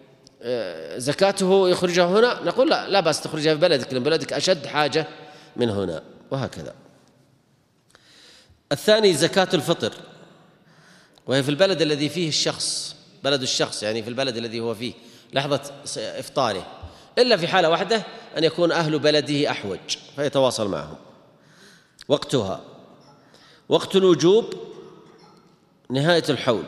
زكاته يخرجها هنا، نقول لا بأس تخرجها في بلدك، لأن بلدك أشد حاجة من هنا، وهكذا. الثاني زكاة الفطر، وهي في البلد الذي فيه الشخص، بلد الشخص يعني في البلد الذي هو فيه لحظة إفطاره، إلا في حالة واحدة أن يكون أهل بلده أحوج فيتواصل معهم. وقتها وقت الوجوب نهاية الحول،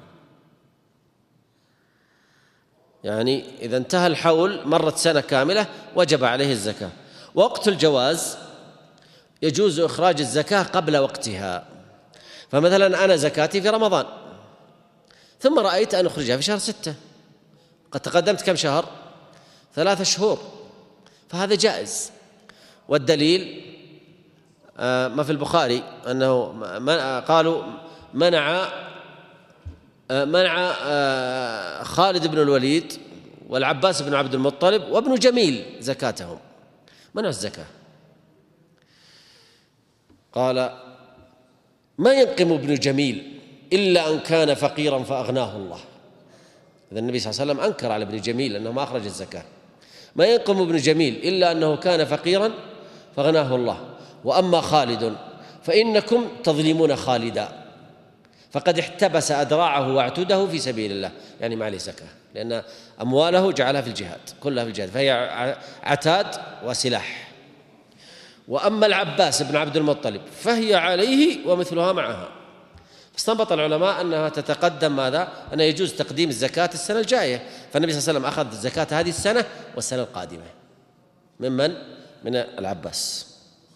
يعني إذا انتهى الحول مرت سنة كاملة وجب عليه الزكاة. وقت الجواز يجوز إخراج الزكاة قبل وقتها، فمثلا أنا زكاتي في رمضان ثم رأيت أن أخرجها في شهر 6، قد تقدمت كم شهر؟ 3 شهور، فهذا جائز. والدليل ما في البخاري أنه قالوا منع خالد بن الوليد والعباس بن عبد المطلب وابن جميل زكاتهم، منع الزكاة. قال ما ينقم ابن جميل إلا أن كان فقيرا فأغناه الله. إذا النبي صلى الله عليه وسلم أنكر على ابن جميل أنه ما أخرج الزكاة. ما ينقم ابن جميل إلا أنه كان فقيرا فأغناه الله، وأما خالد فإنكم تظلمون خالدا فقد احتبس أدراعه واعتده في سبيل الله، يعني ما عليه زكاة، لأن أمواله جعلها في الجهاد، كلها في الجهاد، فهي عتاد وسلاح. وأما العباس بن عبد المطلب فهي عليه ومثلها معها. استنبط العلماء أنها تتقدم ماذا؟ أنه يجوز تقديم الزكاة السنة الجاية، فالنبي صلى الله عليه وسلم أخذ الزكاة هذه السنة والسنة القادمة. من العباس.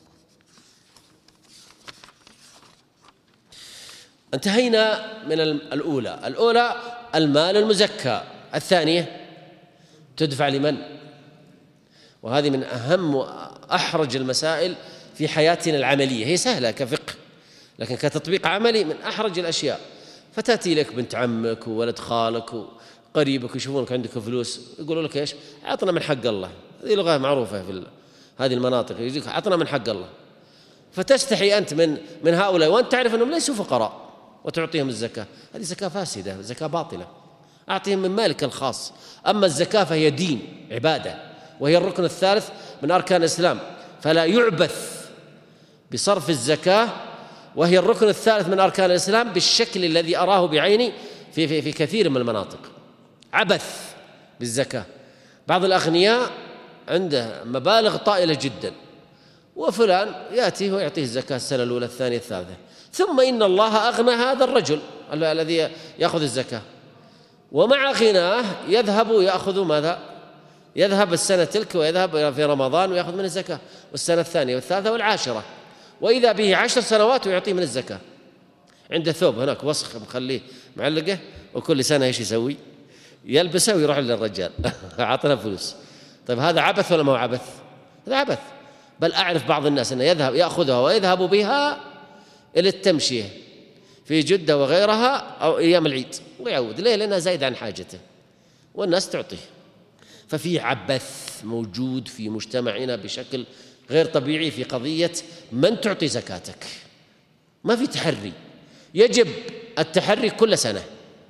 انتهينا من الأولى المال المزكى. الثانية تدفع لمن؟ وهذه من أهم وأحرج المسائل في حياتنا العملية، هي سهلة كفقه لكن كتطبيق عملي من أحرج الأشياء. فتأتي لك بنت عمك وولد خالك وقريبك يشوفونك عندك فلوس، يقولوا لك إيش؟ عطنا من حق الله. هذه لغة معروفة في هذه المناطق، يجيك عطنا من حق الله. فتستحي أنت من هؤلاء وأنت تعرف أنهم ليسوا فقراء وتعطيهم الزكاة. هذه زكاة فاسدة، زكاة باطلة. أعطيهم من مالك الخاص. أما الزكاة فهي دين، عبادة، وهي الركن الثالث من أركان الإسلام، فلا يعبث بصرف الزكاة، وهي الركن الثالث من أركان الإسلام بالشكل الذي أراه بعيني في كثير من المناطق. عبث بالزكاة. بعض الأغنياء عنده مبالغ طائلة جدا، وفلان يأتي ويعطيه الزكاة السنة الأولى الثانية الثالثة، ثم إن الله أغنى هذا الرجل الذي يأخذ الزكاة، ومع غناه يذهب يأخذ ماذا؟ يذهب السنة تلك ويذهب في رمضان ويأخذ من الزكاة، والسنة الثانية والثالثة والعاشرة، وإذا به 10 سنوات ويعطيه من الزكاة. عنده ثوب هناك وسخ مخليه معلقه، وكل سنة ايش يسوي؟ يلبسه ويروح للرجال أعطنا فلوس. طيب هذا عبث ولا ما هو عبث؟ هذا عبث. بل أعرف بعض الناس أنه يأخذها ويذهب بها إلى التمشية في جدة وغيرها أو أيام العيد ويعود. ليه؟ لأنها زايد عن حاجته والناس تعطيه. ففي عبث موجود في مجتمعنا بشكل غير طبيعي في قضية من تعطي زكاتك. ما في تحري، يجب التحري كل سنة،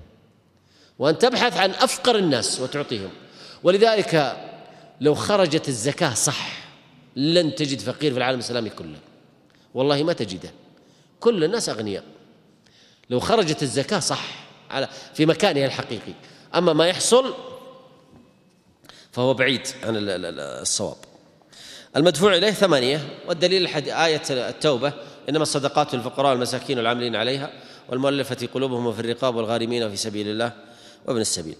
وأن تبحث عن أفقر الناس وتعطيهم. ولذلك لو خرجت الزكاة صح لن تجد فقير في العالم الإسلامي كله، والله ما تجده، كل الناس أغنياء لو خرجت الزكاة صح في مكانها الحقيقي. أما ما يحصل فهو بعيد عن الصواب. المدفوع إليه 8، والدليل آية التوبة: إنما الصدقات للفقراء والمساكين والعاملين عليها والمؤلفة قلوبهم وفي الرقاب والغارمين وفي سبيل الله وابن السبيل.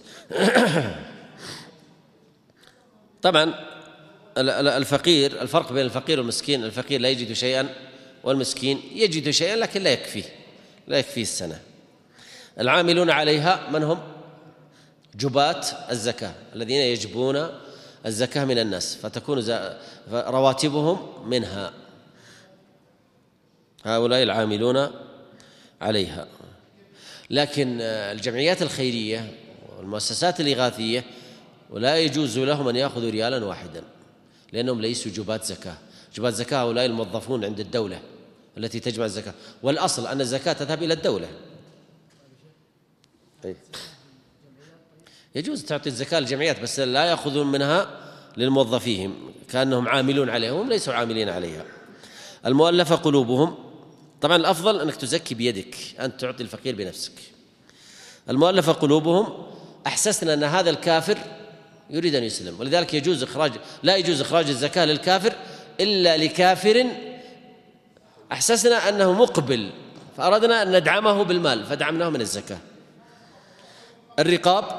طبعا الفقير، الفرق بين الفقير والمسكين: الفقير لا يجد شيئا، والمسكين يجد شيئا لكن لا يكفيه السنة. العاملون عليها من هم؟ جباة الزكاة الذين يجبون الزكاة من الناس، فتكون رواتبهم منها، هؤلاء العاملون عليها. لكن الجمعيات الخيرية والمؤسسات الإغاثية ولا يجوز لهم أن يأخذوا ريالا واحدا، لأنهم ليسوا جباة زكاة. جباة زكاة هؤلاء الموظفون عند الدولة التي تجمع الزكاة، والأصل أن الزكاة تذهب إلى الدولة. يجوز تعطي الزكاة للجمعيات، بس لا يأخذون منها للموظفيهم كأنهم عاملون عليها، هم ليسوا عاملين عليها. المؤلفة قلوبهم، طبعا الأفضل أنك تزكي بيدك، أن تعطي الفقير بنفسك. المؤلفة قلوبهم، أحسسنا أن هذا الكافر يريد أن يسلم، ولذلك لا يجوز إخراج الزكاة للكافر إلا لكافر أحسسنا أنه مقبل فأردنا أن ندعمه بالمال فدعمناه من الزكاة. الرقاب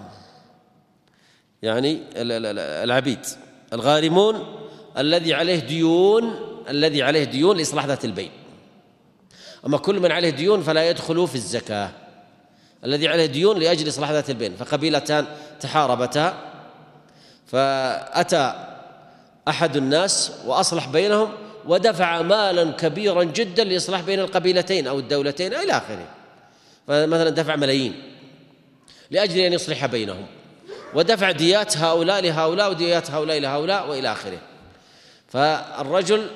يعني العبيد. الغارمون الذي عليه ديون لإصلاح ذات البين. أما كل من عليه ديون فلا يدخل في الزكاة. الذي عليه ديون لأجل إصلاح ذات البين، فقبيلتان تحاربتا فأتى أحد الناس وأصلح بينهم ودفع مالا كبيرا جدا لإصلاح بين القبيلتين أو الدولتين إلى آخره. فمثلا دفع ملايين لأجل أن يصلح بينهم، ودفع ديات هؤلاء لهؤلاء وديات هؤلاء لهؤلاء وإلى آخره. فالرجل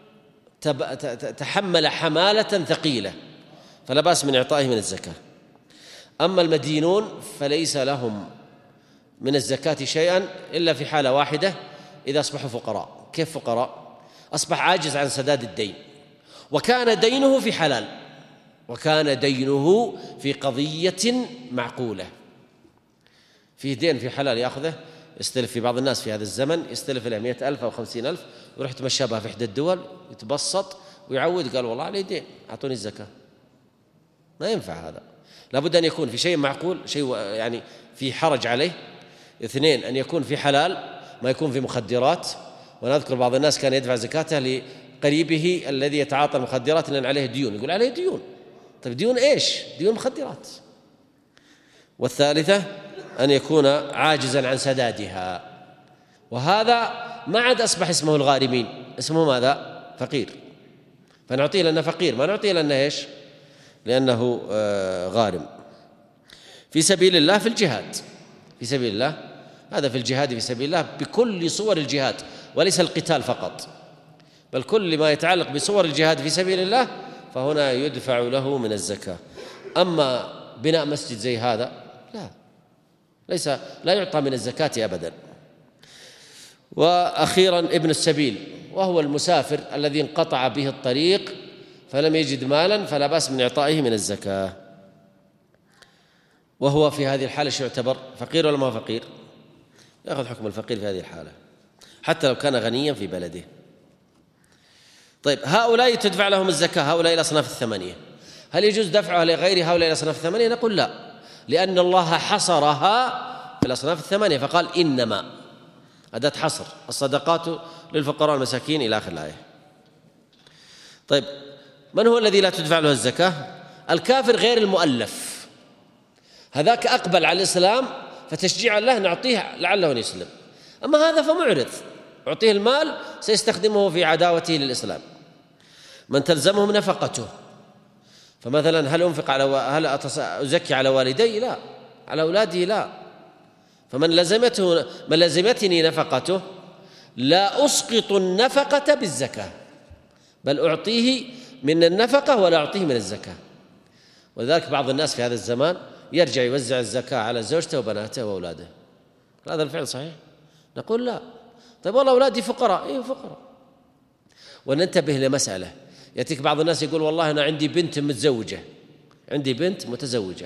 تحمل حمالة ثقيلة فلا بأس من إعطائه من الزكاة. أما المدينون فليس لهم من الزكاة شيئا إلا في حالة واحدة: إذا أصبحوا فقراء. كيف فقراء؟ أصبح عاجز عن سداد الدين، وكان دينه في حلال، وكان دينه في قضية معقولة. فيه دين في حلال يأخذه، يستلف. في بعض الناس في هذا الزمن يستلف له 100,000 أو 50,000 ويروح يتمشى بها في إحدى الدول، يتبسط ويعود، قال والله علي دين أعطوني الزكاة. ما ينفع هذا. لابد أن يكون في شيء معقول، شيء يعني في حرج عليه. 2، أن يكون في حلال، ما يكون في مخدرات. ونذكر بعض الناس كان يدفع زكاته لقريبه الذي يتعاطى المخدرات لأن عليه ديون، يقول عليه ديون. طيب ديون إيش؟ ديون مخدرات. والثالثة أن يكون عاجزا عن سدادها، وهذا ما عاد أصبح اسمه الغارمين، اسمه ماذا؟ فقير. فنعطيه لأنه فقير، ما نعطيه لأنه إيش؟ لأنه غارم. في سبيل الله في الجهاد، في سبيل الله، هذا في الجهاد في سبيل الله بكل صور الجهاد، وليس القتال فقط، بل كل ما يتعلق بصور الجهاد في سبيل الله فهنا يدفع له من الزكاة. أما بناء مسجد زي هذا لا يعطى من الزكاة أبدا. وأخيرا ابن السبيل، وهو المسافر الذي انقطع به الطريق فلم يجد مالا، فلا بأس من إعطائه من الزكاة. وهو في هذه الحالة شو يعتبر؟ فقير ولا ما فقير؟ يأخذ حكم الفقير في هذه الحالة حتى لو كان غنيا في بلده. طيب، هؤلاء تدفع لهم الزكاة، هؤلاء الأصناف الثمانية، هل يجوز دفعها لغير هؤلاء الأصناف الثمانية؟ نقول لا، لأن الله حصرها في الأصناف الثمانية فقال إنما، أداة حصر، الصدقات للفقراء والمساكين إلى آخر الآية. طيب، من هو الذي لا تدفع له الزكاة؟ الكافر غير المؤلف، هذاك أقبل على الإسلام فتشجيعا له نعطيه لعله أن يسلم، أما هذا فمعرض، أعطيه المال سيستخدمه في عداوته للإسلام. من تلزمهم نفقته، فمثلا هل أزكي على والدي؟ لا. على أولادي؟ لا. فمن لزمتني نفقته لا أسقط النفقة بالزكاة، بل أعطيه من النفقة ولا أعطيه من الزكاة. ولذلك بعض الناس في هذا الزمان يرجع يوزع الزكاة على زوجته وبناته وأولاده، هذا الفعل صحيح؟ نقول لا. طيب والله أولادي فقراء، فقراء. وننتبه لمسألة، يأتيك بعض الناس يقول والله أنا عندي بنت متزوجة، عندي بنت متزوجة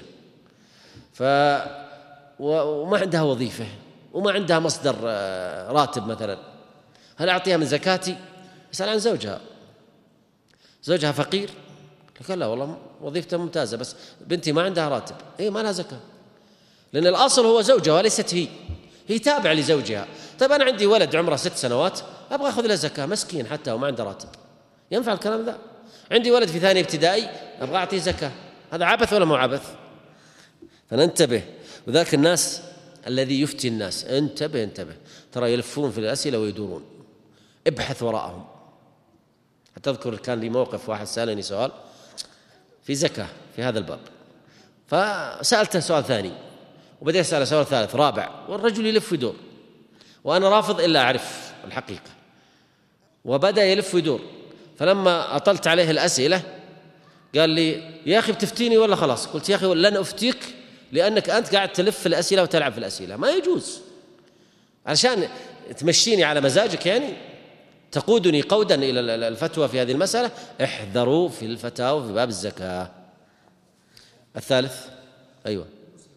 وما عندها وظيفة وما عندها مصدر راتب مثلا، هل أعطيها من زكاتي؟ يسأل عن زوجها فقير، قال لا والله وظيفته ممتازة بس بنتي ما عندها راتب، ما لها زكاة، لأن الأصل هو زوجها وليست هي تابعة لزوجها. طيب أنا عندي ولد عمره 6 سنوات أبغى أخذ له زكاة، مسكين حتى وما عنده راتب، ينفع الكلام ذا؟ عندي ولد في 2 ابتدائي أبغى أعطيه زكاة، هذا عبث ولا مو عبث؟ فننتبه. وذاك الناس الذي يفتي الناس، انتبه ترى يلفون في الأسئلة ويدورون، ابحث وراءهم. حتى أذكر كان لي موقف، واحد سألني سؤال في زكاة في هذا الباب، فسألته سؤال ثاني وبدأ يسأل سؤال ثالث رابع، والرجل يلف ويدور وأنا رافض إلا أعرف الحقيقة، وبدأ يلف ويدور. فلما أطلت عليه الأسئلة قال لي يا أخي بتفتيني ولا خلاص؟ قلت يا أخي لن أفتيك، لأنك أنت قاعد تلف في الأسئلة وتلعب في الأسئلة، ما يجوز، علشان تمشيني على مزاجك، يعني تقودني قودا إلى الفتوى في هذه المسألة. احذروا في الفتاوى في باب الزكاة. الثالث، أيوة،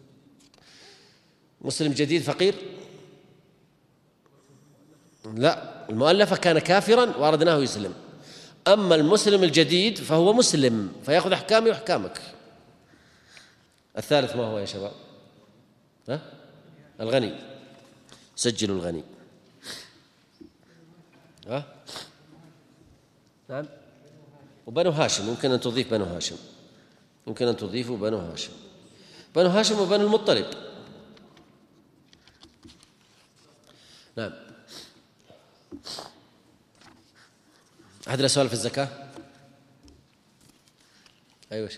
مسلم جديد فقير؟ لا، المؤلفة كان كافرا وأردناه يسلم، أما المسلم الجديد فهو مسلم فيأخذ أحكامي وأحكامك. الثالث ما هو يا شباب؟ الغني، سجلوا الغني. نعم، وبنو هاشم، ممكن أن تضيف بنو هاشم، ممكن أن تضيفوا بنو هاشم، بنو هاشم وبنو المطلب. نعم. أحد له سؤال في الزكاة؟ أيوة.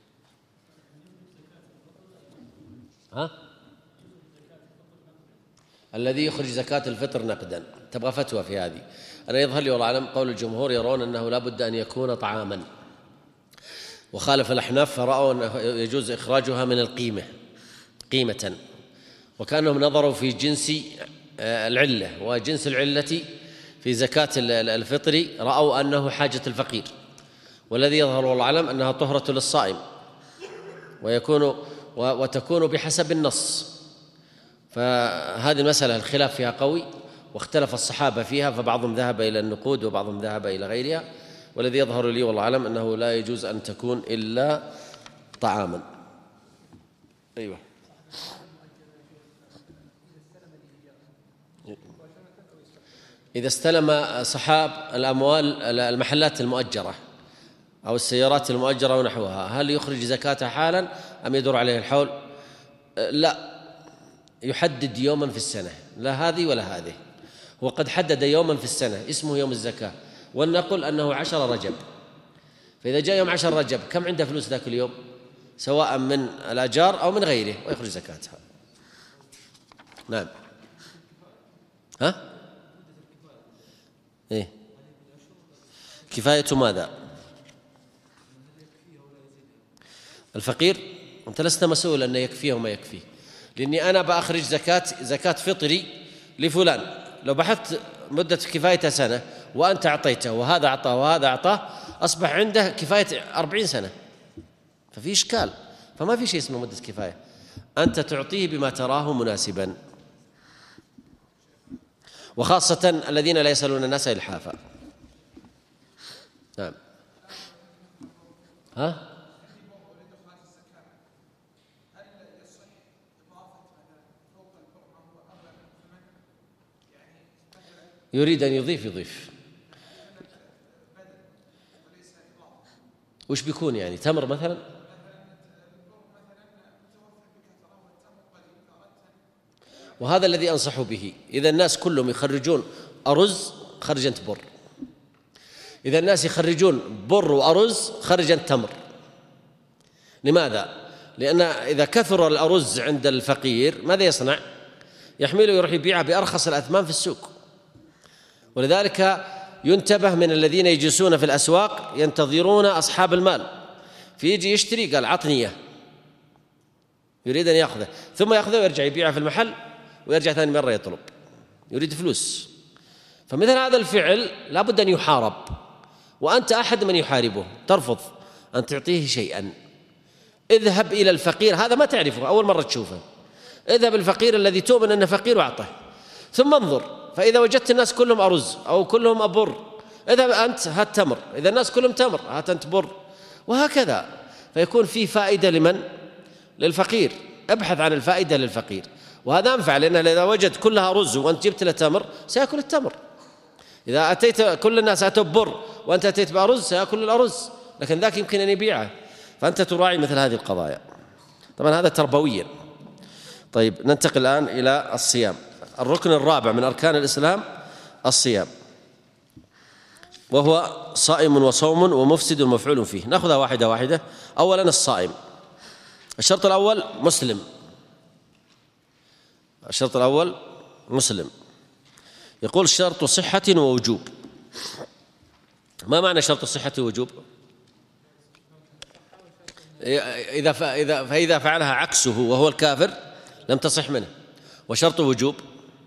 الذي يخرج زكاة الفطر نقدا، تبغى فتوى في هذه؟ أنا يظهر لي والله أعلم قول الجمهور يرون أنه لا بد أن يكون طعاما، وخالف الأحناف فرأوا أنه يجوز إخراجها من القيمة قيمة، وكانهم نظروا في جنس العلة، وجنس العلة في زكاة الفطر رأوا أنه حاجة الفقير، والذي يظهر والله أعلم أنها طهرة للصائم، وتكون بحسب النص. فهذه المسألة الخلاف فيها قوي، واختلف الصحابة فيها، فبعضهم ذهب إلى النقود وبعضهم ذهب إلى غيرها، والذي يظهر لي والله أعلم أنه لا يجوز أن تكون إلا طعاما. أيوة. إذا استلم أصحاب الأموال المحلات المؤجرة أو السيارات المؤجرة ونحوها، هل يخرج زكاة حالا أم يدور عليه الحول؟ لا، يحدد يوما في السنة، لا هذه ولا هذه، وقد حدد يوما في السنة اسمه يوم الزكاة، ولنقل أنه 10 رجب، فإذا جاء يوم 10 رجب كم عنده فلوس ذاك اليوم سواء من الآجار أو من غيره ويخرج زكاتها. نعم. ها؟ إيه؟ كفاية ماذا؟ الفقير أنت لست مسؤول أنه يكفيه وما يكفيه، لأني أنا بأخرج زكاة فطري لفلان، لو بحثت مدة كفايته سنة وأنت أعطيته وهذا أعطاه وهذا أعطاه أصبح عنده كفاية 40 سنة، ففي إشكال، فما في شيء اسمه مدة كفاية، أنت تعطيه بما تراه مناسبا، وخاصة الذين لا يسألون الناس إلحافا. نعم. ها؟ يريد أن يضيف وش بيكون يعني تمر مثلا؟ وهذا الذي أنصح به، إذا الناس كلهم يخرجون أرز خرج أنت بر، إذا الناس يخرجون بر وأرز خرج أنت تمر. لماذا؟ لأن إذا كثر الأرز عند الفقير ماذا يصنع؟ يحمله يروح يبيعه بأرخص الأثمان في السوق. ولذلك ينتبه من الذين يجلسون في الأسواق ينتظرون أصحاب المال، فيجي يشتري قال عطنيه، يريد أن يأخذه ثم يأخذه ويرجع يبيعه في المحل ويرجع ثاني مرة يطلب، يريد فلوس. فمثل هذا الفعل لا بد أن يحارب، وأنت أحد من يحاربه، ترفض أن تعطيه شيئا. اذهب إلى الفقير، هذا ما تعرفه أول مرة تشوفه، اذهب الفقير الذي تؤمن أنه فقير وأعطه، ثم انظر، فإذا وجدت الناس كلهم أرز أو كلهم أبر اذهب أنت هات تمر، إذا الناس كلهم تمر هات أنت بر، وهكذا، فيكون في فائدة لمن؟ للفقير. ابحث عن الفائدة للفقير، وهذا أنفع، لأنه إذا وجد كلها رز وأنت جبت له تمر سيأكل التمر. إذا أتيت كل الناس أتوا بر وأنت أتيت بأرز سيأكل الأرز، لكن ذاك يمكن أن يبيعه، فأنت تراعي مثل هذه القضايا. طبعا هذا تربويا. طيب ننتقل الآن إلى الصيام، الركن الرابع من أركان الإسلام الصيام، وهو صائم وصوم ومفسد ومفعول فيه. نأخذها واحدة واحدة. أولا الصائم، الشرط الأول مسلم، الشرط الأول مسلم. يقول شرط صحة ووجوب. ما معنى شرط صحة ووجوب؟ فإذا فعلها عكسه وهو الكافر لم تصح منه. وشرط وجوب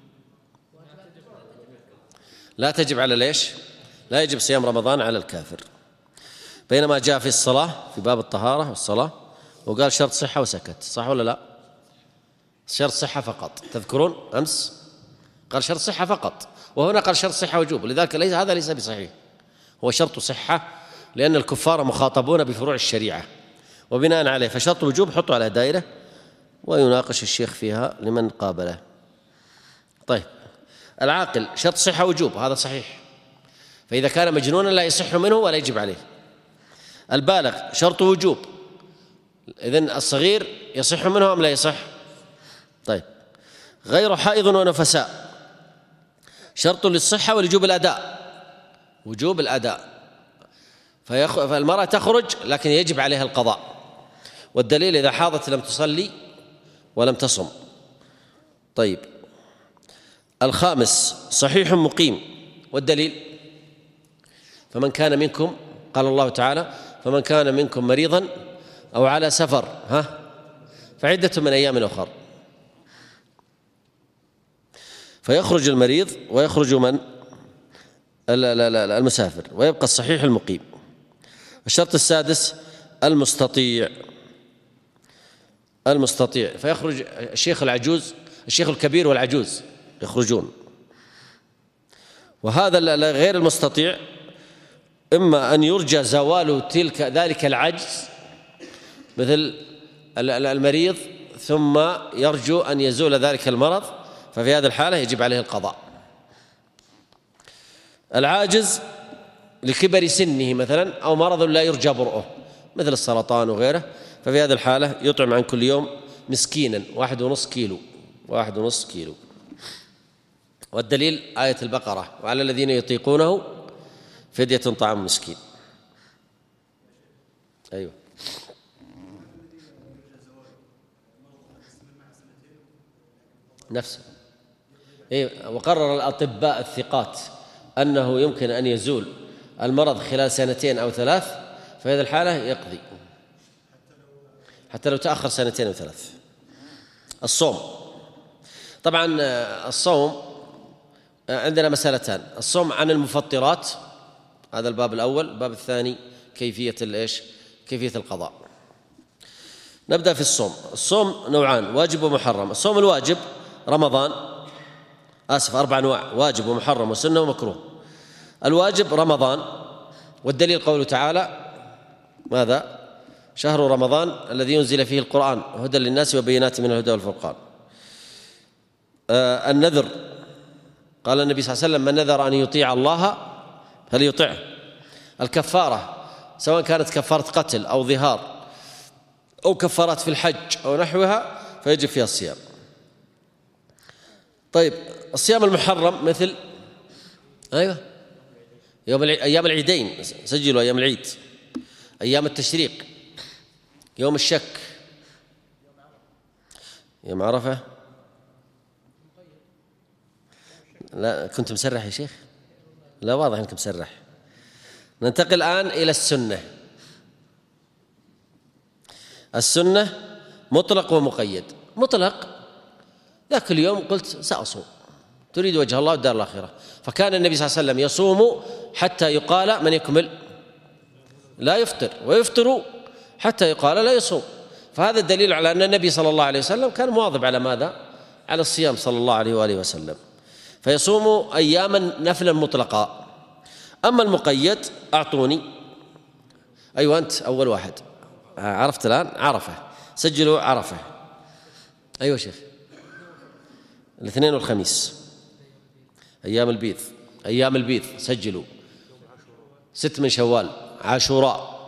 لا تجب على ليش؟ لا يجب صيام رمضان على الكافر. بينما جاء في الصلاة في باب الطهارة والصلاة وقال شرط صحة وسكت، صح ولا لا؟ شرط صحة فقط، تذكرون أمس قال شرط صحة فقط، وهنا قال شرط صحة وجوب، لذلك هذا ليس بصحيح، هو شرط صحة لأن الكفار مخاطبون بفروع الشريعة، وبناء عليه فشرط وجوب حطوا على دائرة ويناقش الشيخ فيها لمن قابله. طيب العاقل شرط صحة وجوب، هذا صحيح، فإذا كان مجنونا لا يصح منه ولا يجب عليه. البالغ شرط وجوب، إذن الصغير يصح منه أم لا يصح؟ طيب غير حائض ونفساء شرط للصحة ولوجوب الأداء، وجوب الأداء، فالمرأة تخرج لكن يجب عليها القضاء، والدليل إذا حاضت لم تصلي ولم تصم. طيب الخامس صحيح مقيم، والدليل فمن كان منكم، قال الله تعالى فمن كان منكم مريضا أو على سفر فعدة من أيام أخر، فيخرج المريض ويخرج من المسافر ويبقى الصحيح المقيم. الشرط السادس المستطيع، فيخرج الشيخ العجوز، الشيخ الكبير والعجوز يخرجون. وهذا غير المستطيع إما أن يرجى زوال ذلك العجز مثل المريض ثم يرجو أن يزول ذلك المرض، ففي هذه الحالة يجب عليه القضاء. العاجز لكبر سنه مثلا أو مرض لا يرجى برؤه مثل السرطان وغيره، ففي هذه الحالة يطعم عن كل يوم مسكينا 1.5 كيلو، 1.5 كيلو. والدليل آية البقرة وعلى الذين يطيقونه فدية طعام مسكين. أيوه نفسه. إيه، وقرر الأطباء الثقات أنه يمكن أن يزول المرض خلال 2 أو 3، في هذه الحالة يقضي حتى لو تأخر 2 أو 3. الصوم، طبعا الصوم عندنا مسألتان: الصوم عن المفطرات، هذا الباب الأول. الباب الثاني كيفية القضاء. نبدأ في الصوم. الصوم نوعان: واجب ومحرم. الصوم الواجب رمضان، 4 أنواع: واجب ومحرم وسنة ومكروه. الواجب رمضان، والدليل قوله تعالى: ماذا؟ شهر رمضان الذي ينزل فيه القرآن هدى للناس وبينات من الهدى والفرقان. النذر، قال النبي صلى الله عليه وسلم: من نذر أن يطيع الله فليطعه. الكفارة، سواء كانت كفارة قتل أو ظهار أو كفارات في الحج أو نحوها، فيجب فيها الصيام. طيب، الصيام المحرم مثل أيوة أيام العيدين، سجلوا أيام العيد، أيام التشريق، يوم الشك، يوم عرفة. لا كنت مسرح يا شيخ، لا واضح أنك مسرح. ننتقل الآن إلى السنة. السنة مطلق ومقيد. مطلق، ذاك اليوم قلت سأصوم، تريد وجه الله والدار الآخرة، فكان النبي صلى الله عليه وسلم يصوم حتى يقال من يكمل لا يفطر، ويفطر حتى يقال لا يصوم. فهذا الدليل على أن النبي صلى الله عليه وسلم كان مواظب على ماذا؟ على الصيام صلى الله عليه وآله وسلم، فيصوم أياما نفلا مطلقا. أما المقيد أعطوني. أيوة أنت أول واحد عرفت الآن. عرفة، سجلوا عرفة. أيوة شيخ، الاثنين والخميس، أيام البيض. أيام البيض سجلوا: 6 من شوال، عاشوراء،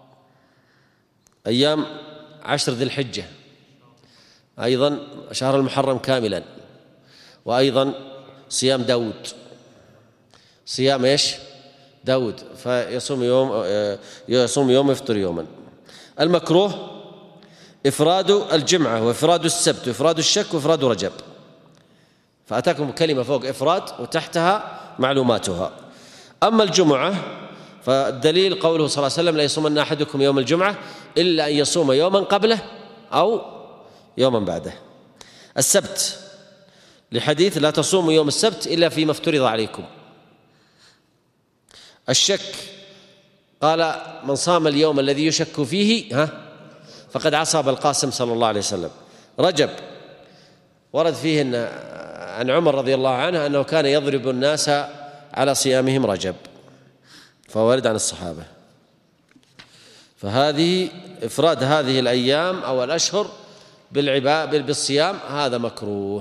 أيام 10 ذي الحجة، أيضا شهر المحرم كاملا، وأيضا صيام داود، صيام إيش؟ داود، فيصوم يوم يفطر يوما. المكروه إفراد الجمعة وإفراد السبت وإفراد الشك وإفراد رجب، فأتاكم كلمة فوق إفراد وتحتها معلوماتها. أما الجمعة فالدليل قوله صلى الله عليه وسلم: لا يصومن أحدكم يوم الجمعة إلا أن يصوم يوما قبله أو يوما بعده. السبت لحديث: لا تصوموا يوم السبت إلا فيما افترض عليكم. الشك قال: من صام اليوم الذي يشك فيه فقد عصى بالقاسم صلى الله عليه وسلم. رجب ورد فيه عن عمر رضي الله عنه أنه كان يضرب الناس على صيامهم رجب، فوارد عن الصحابة. فهذه إفراد هذه الأيام أو الأشهر بالصيام هذا مكروه.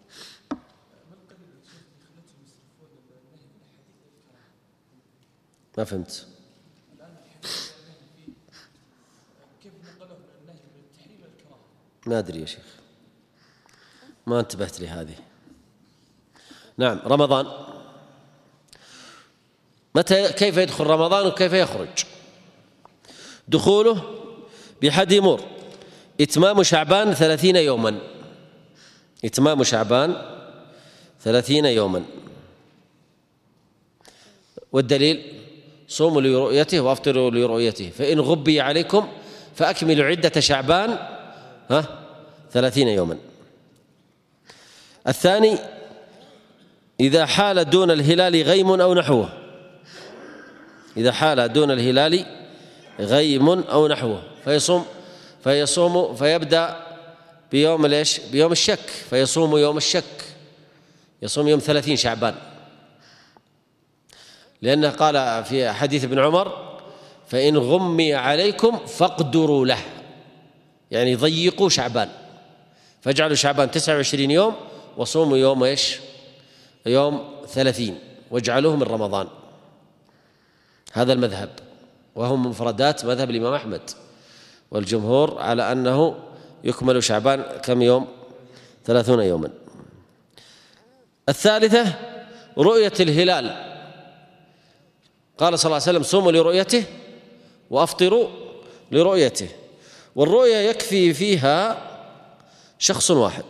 ما فهمت. ما أدري يا شيخ، ما انتبهت لهذه. نعم، رمضان متى، كيف يدخل رمضان وكيف يخرج؟ دخوله بأحد أمور: إتمام شعبان 30 يوما، إتمام شعبان 30 يوما. والدليل: صوموا لرؤيته وافطروا لرؤيته، فإن غبي عليكم فأكملوا عدة شعبان 30 يوما. الثاني: إذا حال دون الهلال غيم أو نحوه، إذا حال دون الهلال غيم أو نحوه فيصوم فيبدأ بيوم بيوم الشك، فيصوم يوم الشك، يصوم يوم 30 شعبان، لأنه قال في حديث ابن عمر: فإن غمي عليكم فاقدروا له، يعني ضيقوا شعبان، فاجعلوا شعبان 29 يوم وصوموا يوم يوم 30 واجعلوه من رمضان. هذا المذهب، وهو مفردات مذهب الإمام أحمد، والجمهور على أنه يكمل شعبان كم يوم؟ 30 يوما. الثالثة: رؤية الهلال، قال صلى الله عليه وسلم: صوموا لرؤيته وأفطروا لرؤيته، والرؤية يكفي فيها شخص واحد.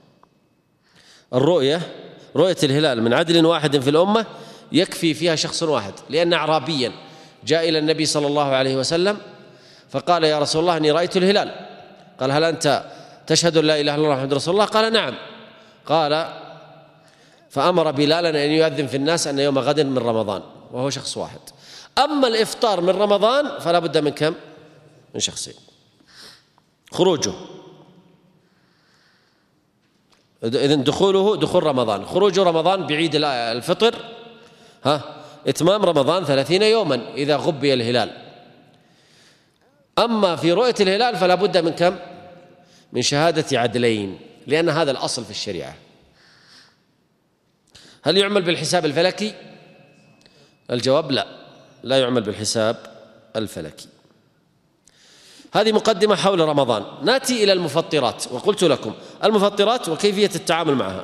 رؤية الهلال من عدل واحد في الأمة يكفي فيها شخص واحد، لأن أعرابيا جاء إلى النبي صلى الله عليه وسلم فقال: يا رسول الله إني رأيت الهلال. قال: هل أنت تشهد أن لا إله إلا الله محمد رسول الله؟ قال: نعم. قال: فأمر بلالا أن يؤذن في الناس أن يوم غد من رمضان، وهو شخص واحد. أما الإفطار من رمضان فلا بد من كم؟ من شخصين. خروجه، إذن دخوله دخول رمضان، خروج رمضان بعيد الفطر إتمام رمضان 30 يوما إذا غبي الهلال. أما في رؤية الهلال فلا بد من كم؟ من شهادة عدلين، لأن هذا الأصل في الشريعة. هل يعمل بالحساب الفلكي؟ الجواب لا يعمل بالحساب الفلكي. هذه مقدمة حول رمضان. نأتي إلى المفطرات، وقلت لكم المفطرات وكيفية التعامل معها.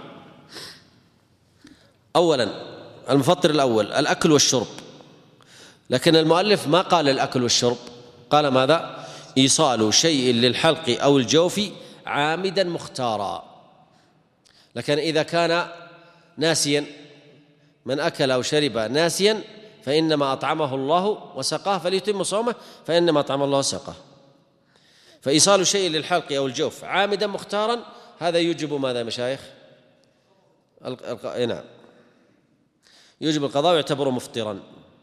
أولا المفطر الأول الأكل والشرب، لكن المؤلف ما قال الأكل والشرب، قال ماذا؟ إيصال شيء للحلق أو الجوف عامدا مختارا. لكن إذا كان ناسيا، من أكل أو شرب ناسيا فإنما أطعمه الله وسقاه فليتم صومه فإنما أطعمه الله وسقاه. فإيصال شيء للحلق أو الجوف عامدا مختارا هذا يوجب ماذا يا مشايخ؟ نعم، يوجب القضاء ويعتبر مفطرا،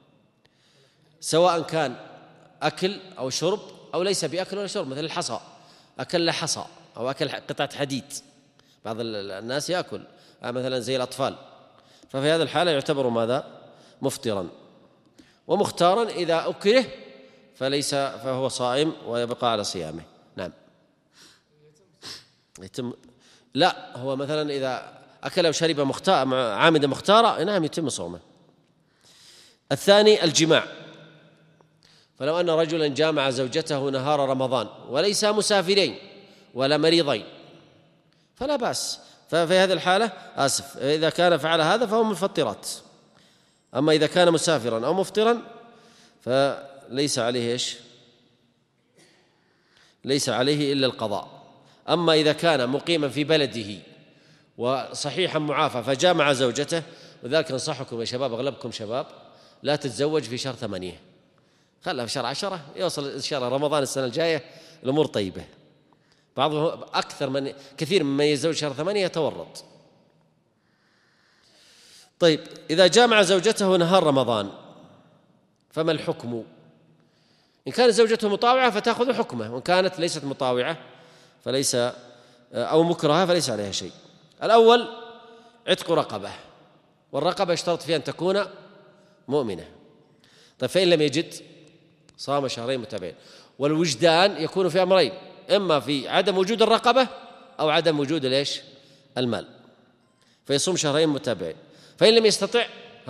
سواء كان أكل أو شرب أو ليس بأكل ولا شرب، مثل الحصى، أكل حصى أو أكل قطعة حديد. بعض الناس يأكل مثلا زي الأطفال، ففي هذا الحالة يعتبر ماذا؟ مفطرا. ومختارا إذا أكره فهو صائم ويبقى على صيامه. نعم. لا، هو مثلا إذا أكل أو شرب عامدا مختارا نعم يتم صومه. الثاني الجماع، فلو أن رجلا جامع زوجته نهار رمضان وليس مسافرين ولا مريضين فلا بأس، ففي هذه الحالة إذا كان فعل هذا فهو من المفطرات. أما إذا كان مسافرا أو مفطرا فليس عليه ليس عليه إلا القضاء. أما إذا كان مقيما في بلده وصحيحا معافى فجامع زوجته، وذلك ننصحكم يا شباب، أغلبكم شباب، لا تتزوج في شهر 8، خلها في شهر 10 يوصل إن شاء الله رمضان السنة الجاية الأمور طيبة. بعضهم كثير ممن يتزوج شهر 8 يتورط. طيب، إذا جامع زوجته نهار رمضان فما الحكم؟ إن كانت زوجته مطاوعة فتأخذ حكمه، وإن كانت ليست مطاوعة فليس أو مكرهة فليس عليها شيء. الأول عتق رقبة، والرقبة يشترط فيها أن تكون مؤمنة. طيب، فإن لم يجد صام شهرين متابعين. والوجدان يكون في أمرين، إما في عدم وجود الرقبة أو عدم وجود المال، فيصوم شهرين متابعين. فإن لم يستطع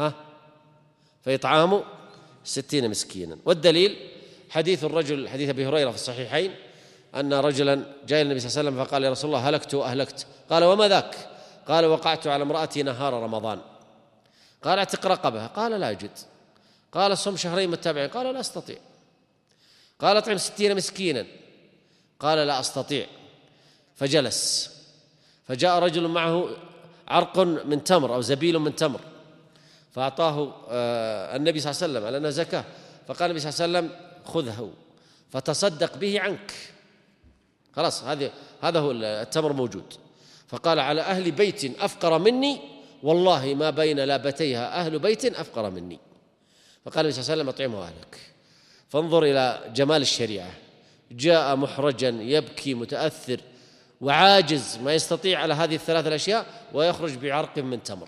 فيطعام 60 مسكينا. والدليل حديث أبي هريرة في الصحيحين أن رجلا جاء إلى النبي صلى الله عليه وسلم فقال: يا رسول الله هلكت وأهلكت. قال: وما ذاك؟ قال: وقعت على امرأتي نهار رمضان. قال: اعتق رقبة. قال: لا أجد. قال: صم شهرين متابعين. قال: لا أستطيع. قال: اطعم 60 مسكينا. قال: لا أستطيع. فجلس، فجاء رجل معه عرق من تمر أو زبيل من تمر فأعطاه النبي صلى الله عليه وسلم على أنها زكاة. فقال النبي صلى الله عليه وسلم: خذه فتصدق به عنك. خلاص، هذا هو التمر موجود. فقال: على أهل بيت أفقر مني والله ما بين لابتيها أهل بيت أفقر مني. فقال النبي صلى الله عليه وسلم: أطعمه أهلك. فانظر إلى جمال الشريعة، جاء محرجا يبكي متأثر وعاجز ما يستطيع على هذه الثلاث الأشياء ويخرج بعرق من تمر.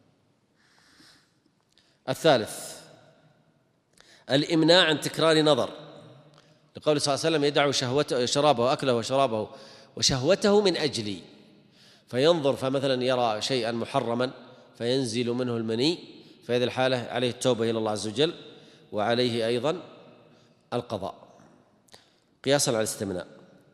الثالث الإمناع عن تكرار نظر، لقول صلى الله عليه وسلم: يدع شرابه أكله وشرابه وشهوته من أجلي. فينظر فمثلا يرى شيئا محرما فينزل منه المني، في هذه الحالة عليه التوبة إلى الله عز وجل، وعليه أيضا القضاء قياسا على الاستمناء.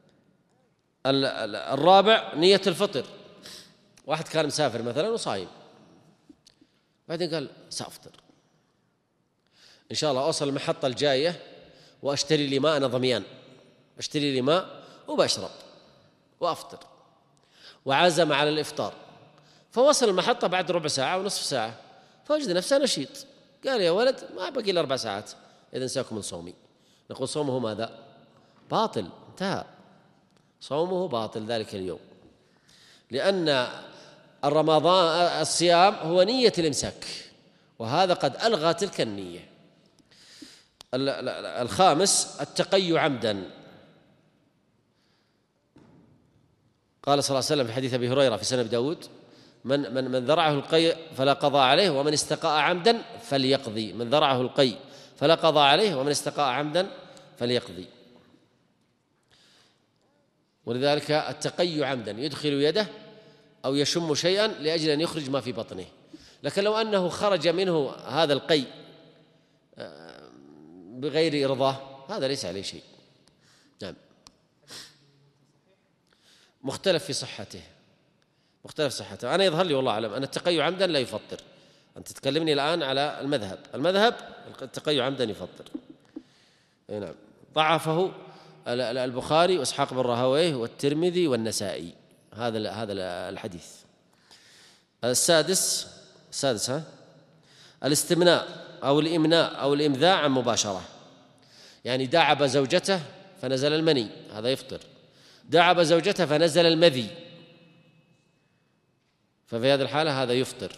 الرابع نية الفطر. واحد كان مسافر مثلا وصايم، بعدين قال: سأفطر إن شاء الله، أوصل المحطة الجاية وأشتري لي ماء، أنا ضميان اشتري لي ماء وبشرب وأفطر، وعزم على الإفطار، فوصل المحطة بعد ربع ساعة ونصف ساعة، فوجد نفسه نشيط، قال يا ولد ما بقي إلا 4 ساعات إذا سأكون من صومي. نقول صومه ماذا؟ باطل، انتهى، صومه باطل ذلك اليوم، لأن الصيام هو نية الإمساك، وهذا قد ألغى تلك النية. الخامس التقي عمدا. قال صلى الله عليه وسلم في حديث أبي هريرة في سنن أبي داود: من ذرعه القي فلا قضاء عليه، ومن استقاء عمدا فليقضي. من ذرعه القي فلا قضاء عليه، ومن استقاء عمدا فليقضي. ولذلك التقي عمدا يدخل يده أو يشم شيئا لأجل أن يخرج ما في بطنه، لكن لو أنه خرج منه هذا القي بغير إرضاه هذا ليس عليه شيء. نعم. مختلف في صحته. أنا يظهر لي والله أعلم أن التقي عمدا لا يفطر. أنت تتكلمني الآن على المذهب التقي عمدا يفطر. نعم. ضعفه البخاري وإسحاق بن راهويه والترمذي والنسائي هذا الحديث. السادس الاستمناء أو الإمناء أو الإمذاء عن مباشرة، يعني داعب زوجته فنزل المني، هذا يفطر. داعب زوجته فنزل المذي، ففي هذه الحالة هذا يفطر.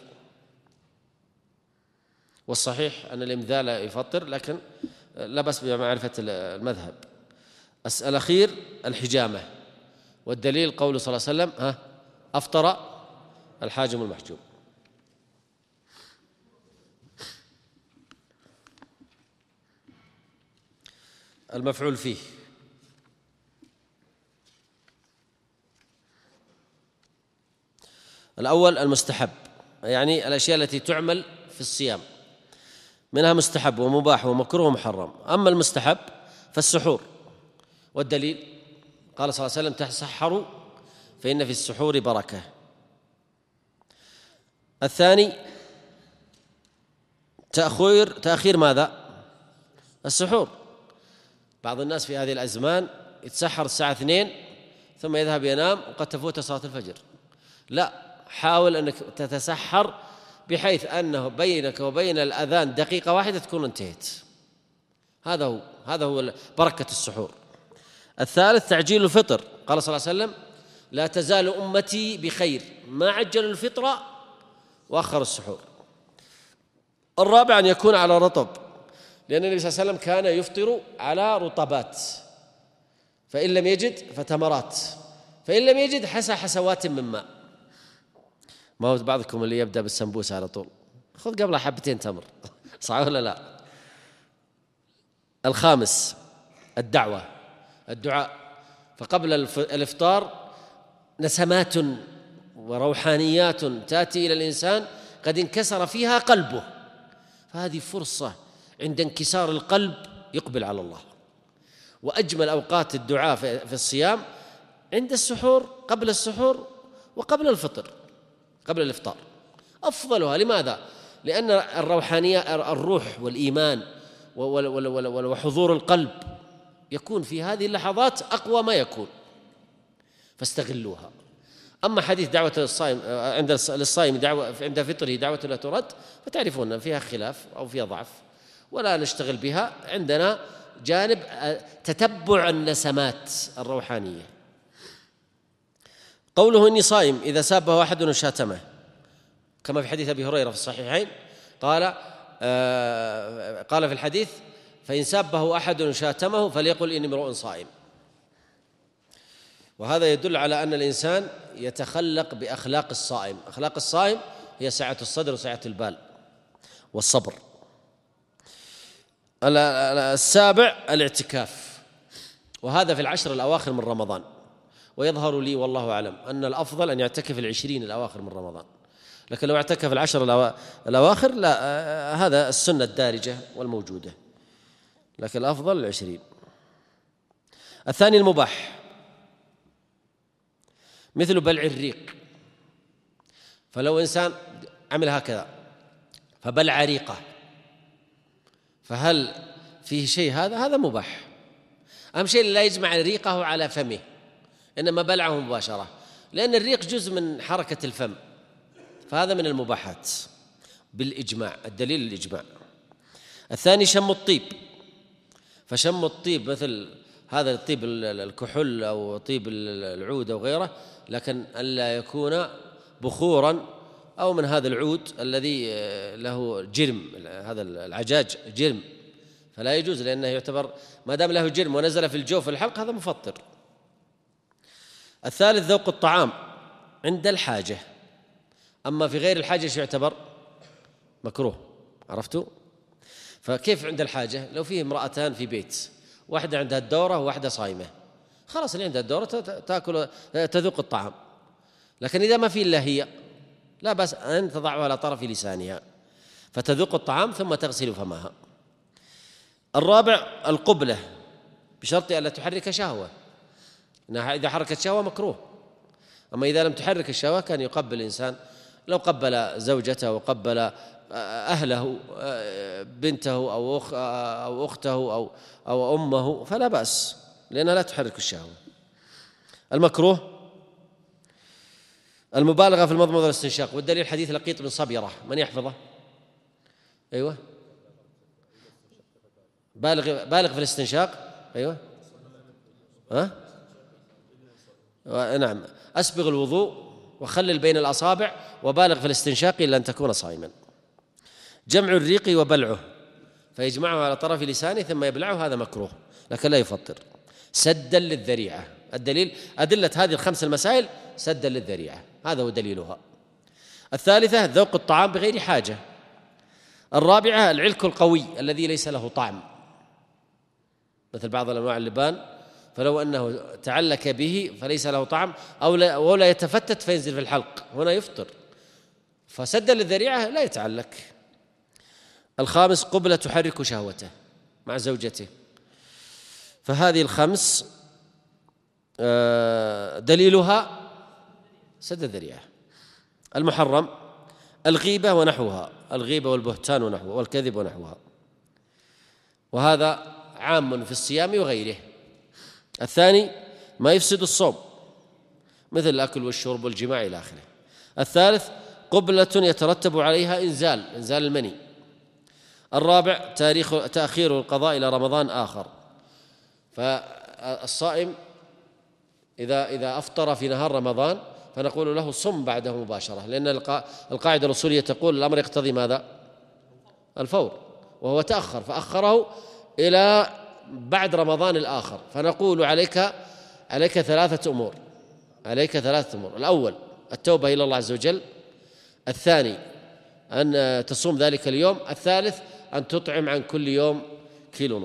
والصحيح أن الإمذاء لا يفطر، لكن لا بأس بمعرفة المذهب. الأخير الحجامة، والدليل قول صلى الله عليه وسلم: أفطر الحاجم المحجوم. المفعول فيه. الأول المستحب، يعني الأشياء التي تعمل في الصيام، منها مستحب ومباح ومكروه ومحرم. أما المستحب فالسحور، والدليل قال صلى الله عليه وسلم: تسحروا فإن في السحور بركة. الثاني تأخير ماذا؟ السحور. بعض الناس في هذه الأزمان يتسحر الساعة 2 ثم يذهب ينام وقد تفوت صلاة الفجر. لا، حاول أنك تتسحر بحيث أنه بينك وبين الأذان دقيقة واحدة تكون انتهت. هذا هو بركة السحور. الثالث تعجيل الفطر. قال صلى الله عليه وسلم: لا تزال أمتي بخير ما عجلوا الفطر وأخر السحور. الرابع أن يكون على رطب، لأن النبي صلى الله عليه وسلم كان يفطر على رطبات، فإن لم يجد فتمرات، فإن لم يجد حسوات من ماء. ما هو بعضكم اللي يبدأ بالسمبوسة على طول، خذ قبلها حبتين تمر. صح ولا لا؟ الخامس الدعاء. فقبل الإفطار نسمات وروحانيات تأتي إلى الإنسان قد انكسر فيها قلبه، فهذه فرصة عند انكسار القلب يقبل على الله. وأجمل أوقات الدعاء في الصيام عند السحور، قبل السحور وقبل الفطر، قبل الإفطار أفضلها. لماذا؟ لأن الروحانية، الروح والإيمان وحضور القلب يكون في هذه اللحظات أقوى ما يكون، فاستغلوها. أما حديث دعوة الصائم للصائم عند فطره دعوة لا ترد، فتعرفون فيها خلاف أو فيها ضعف، ولا نشتغل بها. عندنا جانب تتبع النسمات الروحانية. قوله إني صائم إذا سابه أحد وشاتمه، كما في حديث أبي هريرة في الصحيحين، قال في الحديث: فإن سابه أحد وشاتمه فليقل إني امرؤ صائم. وهذا يدل على أن الإنسان يتخلق بأخلاق الصائم. أخلاق الصائم هي سعة الصدر وسعة البال والصبر. السابع الاعتكاف، وهذا في العشر الأواخر من رمضان. ويظهر لي والله أعلم أن الأفضل أن يعتكف 20 الأواخر من رمضان، لكن لو اعتكف العشر الأواخر لا، هذا السنة الدارجة والموجودة، لكن الأفضل 20. الثاني المباح، مثل بلع الريق. فلو إنسان عمل هكذا فبلع ريقه، فهل فيه شيء؟ هذا مباح. أهم شيء لا يجمع ريقه على فمه، إنما بلعه مباشرة، لأن الريق جزء من حركة الفم، فهذا من المباحات بالإجماع، الدليل الإجماع. الثاني شم الطيب، فشم الطيب مثل هذا الطيب الكحول أو طيب العود أو غيره، لكن ألا يكون بخورا أو من هذا العود الذي له جرم، هذا العجاج جرم، فلا يجوز، لأنه يعتبر ما دام له جرم ونزل في الجوف الحلق هذا مفطر. الثالث ذوق الطعام عند الحاجة، أما في غير الحاجة شو يعتبر؟ مكروه. عرفتوا؟ فكيف عند الحاجة؟ لو فيه امرأتان في بيت، واحدة عندها الدورة وواحدة صايمة، خلاص اللي عندها الدورة تأكل تذوق الطعام، لكن إذا ما في إلا هي لا بأس أن تضعها على طرف لسانها فتذوق الطعام ثم تغسل فمها. الرابع القبلة، بشرط ألا تحرك شهوة، إنها إذا حركت شهوة مكروه، أما إذا لم تحرك الشهوة كان يقبل الإنسان، لو قبل زوجته وقبل أهله بنته أو أخته أو أمه فلا بأس، لأنها لا تحرك الشهوة. المكروه المبالغة في المضمضة والاستنشاق، والدليل حديث لقيط بن صبيرة، من يحفظه؟ أيوة، بالغ في الاستنشاق. أيوة، نعم، أسبغ الوضوء وخلل بين الأصابع وبالغ في الاستنشاق إلا أن تكون صائما. جمع الريق وبلعه، فيجمعه على طرف لسانه ثم يبلعه، هذا مكروه لكن لا يفطر، سدا للذريعة. الدليل أدلة هذه الخمس المسائل سدا للذريعة، هذا هو دليلها. الثالثة ذوق الطعام بغير حاجة. الرابعة العلك القوي الذي ليس له طعم، مثل بعض الأنواع اللبان، فلو أنه تعلك به فليس له طعم أو لا يتفتت فينزل في الحلق، هنا يفطر، فسدا للذريعة لا يتعلك. الخامس قبلة تحرك شهوته مع زوجته، فهذه الخمس دليلها سد الذريعة. المحرم الغيبة ونحوها، الغيبة والبهتان ونحوها والكذب ونحوها، وهذا عام في الصيام وغيره. الثاني ما يفسد الصوم مثل الأكل والشرب والجماع إلى آخره. الثالث قبلة يترتب عليها إنزال المني. الرابع تأخير القضاء إلى رمضان آخر، فالصائم إذا أفطر في نهار رمضان فنقول له صم بعده مباشرة، لأن القاعدة الأصولية تقول الأمر يقتضي ماذا؟ الفور، وهو تأخر فأخره إلى بعد رمضان الآخر، فنقول عليك ثلاثة أمور. الأول التوبة إلى الله عز وجل، الثاني أن تصوم ذلك اليوم، الثالث أن تطعم عن كل يوم 1.5 كيلو.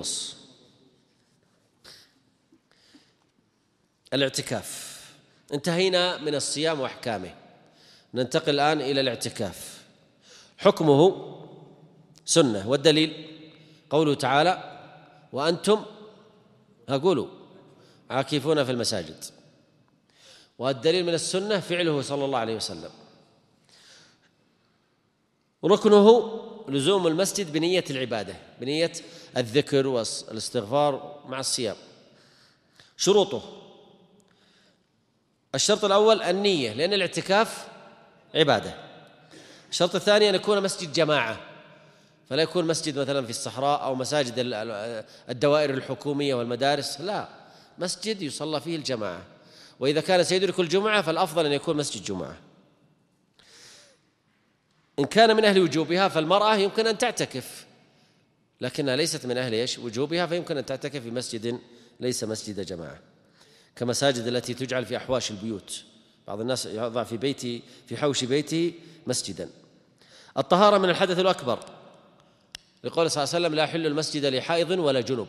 الاعتكاف، انتهينا من الصيام وأحكامه، ننتقل الآن إلى الاعتكاف. حكمه سنة، والدليل قوله تعالى وأنتم قولوا عاكفون في المساجد، والدليل من السنة فعله صلى الله عليه وسلم. ركنه لزوم المسجد بنية العبادة، بنية الذكر والاستغفار مع الصيام. شروطه الشرط الأول النية، لأن الاعتكاف عبادة. الشرط الثاني أن يكون مسجد جماعة، فلا يكون مسجد مثلا في الصحراء أو مساجد الدوائر الحكومية والمدارس، لا، مسجد يصلى فيه الجماعة، وإذا كان سيدرك الجمعة فالأفضل أن يكون مسجد جمعة. إن كان من أهل وجوبها فالمرأة يمكن أن تعتكف، لكنها ليست من أهل وجوبها، فيمكن أن تعتكف في مسجد ليس مسجد جماعة، كمساجد التي تجعل في أحواش البيوت، بعض الناس يضع في حوش بيته مسجدا. الطهارة من الحدث الأكبر، لقول صلى الله عليه وسلم لا يحل المسجد لحائض ولا جنب،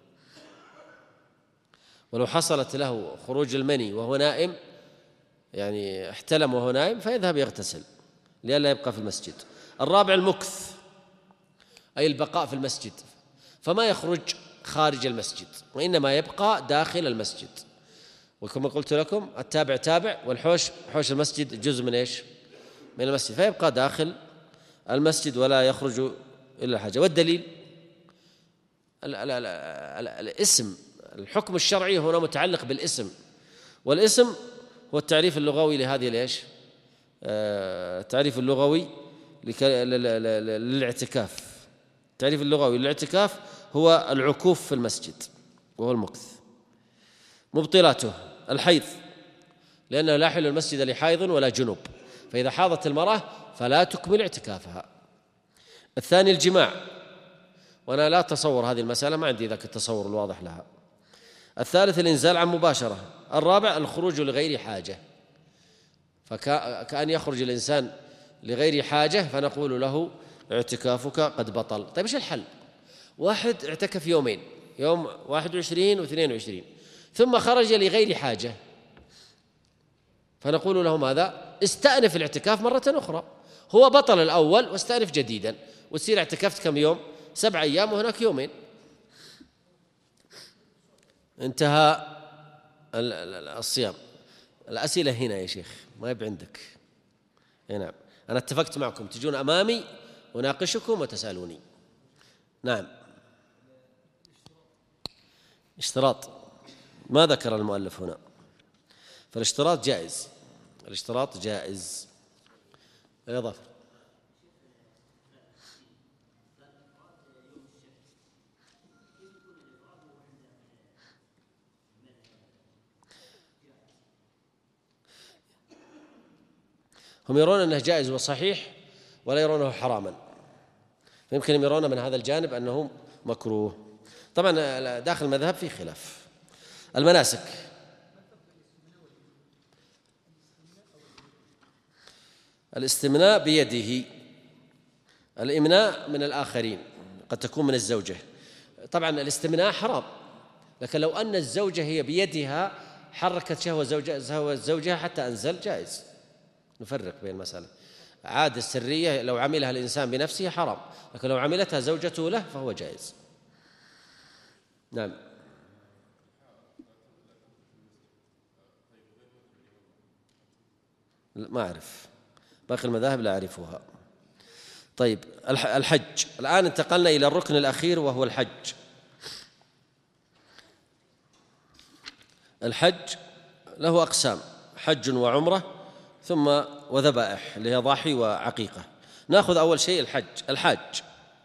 ولو حصلت له خروج المني وهو نائم، يعني احتلم وهو نائم، فيذهب يغتسل لئلا يبقى في المسجد. الرابع المكث، أي البقاء في المسجد، فما يخرج خارج المسجد وإنما يبقى داخل المسجد، وكما قلت لكم التابع تابع، حوش المسجد جزء من إيش؟ من المسجد، فيبقى داخل المسجد ولا يخرج إلا الحاجة. والدليل الاسم الحكم الشرعي هنا متعلق بالاسم، والاسم هو التعريف اللغوي لهذه ليش؟ التعريف اللغوي للاعتكاف. التعريف اللغوي للاعتكاف هو العكوف في المسجد وهو المكث. مبطلاته: الحيض، لأنه لا يحل المسجد لحائض ولا جنب، فإذا حاضت المرأة فلا تكمل اعتكافها. الثاني الجماع، وأنا لا أتصور هذه المسألة، ما عندي ذاك التصور الواضح لها. الثالث الإنزال عن مباشرة. الرابع الخروج لغير حاجة، فكأن يخرج الإنسان لغير حاجة فنقول له اعتكافك قد بطل. طيب إيش الحل؟ واحد اعتكف يومين، يوم 21 و22، ثم خرج لغير حاجة، فنقول له ماذا؟ استأنف الاعتكاف مرة أخرى. هو بطل الأول واستأنف جديدا، وتصير اعتكفت كم يوم؟ 7 أيام وهناك يومين. انتهى الصيام. الأسئلة هنا يا شيخ، ما يبقى عندك. نعم، أنا اتفقت معكم تجون أمامي وناقشكم وتسألوني. نعم. اشتراط ما ذكر المؤلف هنا، فالاشتراط جائز، الاشتراط جائز. يا ظفر، هم يرون أنه جائز وصحيح ولا يرونه حراما، فيمكن يرون من هذا الجانب أنه مكروه. طبعا داخل المذهب في خلاف. المناسك: الاستمناء بيده، الإمناء من الآخرين، قد تكون من الزوجة. طبعا الاستمناء حرام، لكن لو أن الزوجة هي بيدها حركت شهوة زوجها حتى أنزل جائز. نفرق بين المسألة. عادة السرية لو عملها الإنسان بنفسه حرام، لكن لو عملتها زوجته له فهو جائز. نعم. ما أعرف، باقي المذاهب لا أعرفها. طيب، الحج. الآن انتقلنا إلى الركن الأخير وهو الحج. الحج له أقسام: حج وعمرة ثم وذبائح اللي هي ضاحي وعقيقة. نأخذ أول شيء الحج.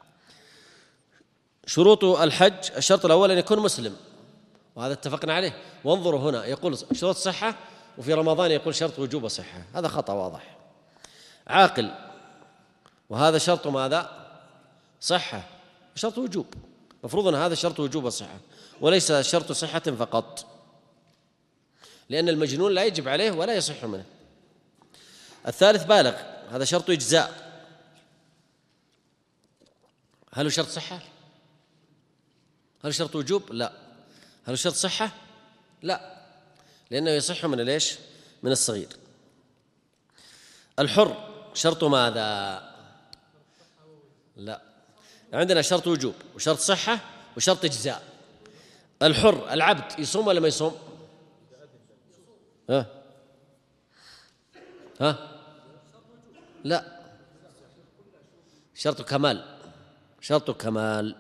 شروط الحج: الشرط الأول أن يكون مسلم، وهذا اتفقنا عليه. وانظروا هنا يقول شروط صحة، وفي رمضان يقول شرط وجوب صحة، هذا خطأ واضح. عاقل، وهذا شرط ماذا؟ صحة، شرط وجوب. مفروض أن هذا شرط وجوب الصحة وليس شرط صحة فقط، لأن المجنون لا يجب عليه ولا يصح منه. الثالث بالغ، هذا شرط إجزاء. هل هو شرط صحة؟ هل شرط وجوب؟ لا. هل شرط صحة؟ لا، لأنه يصح من ليش؟ من الصغير. الحر شرط ماذا؟ لا، عندنا شرط وجوب وشرط صحة وشرط إجزاء. الحر العبد يصوم ولا ما يصوم؟ لا، شرط كمال، شرط كمال.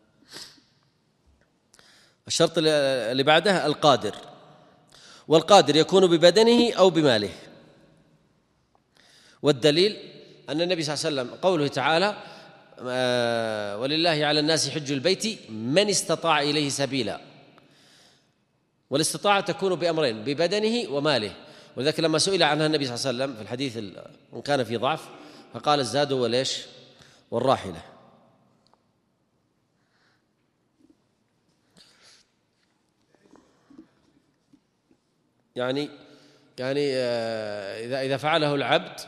الشرط اللي بعده القادر، والقادر يكون ببدنه أو بماله. والدليل أن النبي صلى الله عليه وسلم قوله تعالى: ولله على الناس حج البيت من استطاع إليه سبيلا. والاستطاعة تكون بأمرين: ببدنه وماله. ولذلك لما سئل عنها النبي صلى الله عليه وسلم في الحديث إن كان في ضعف فقال: الزاد وليش؟ والراحلة. يعني إذا فعله العبد،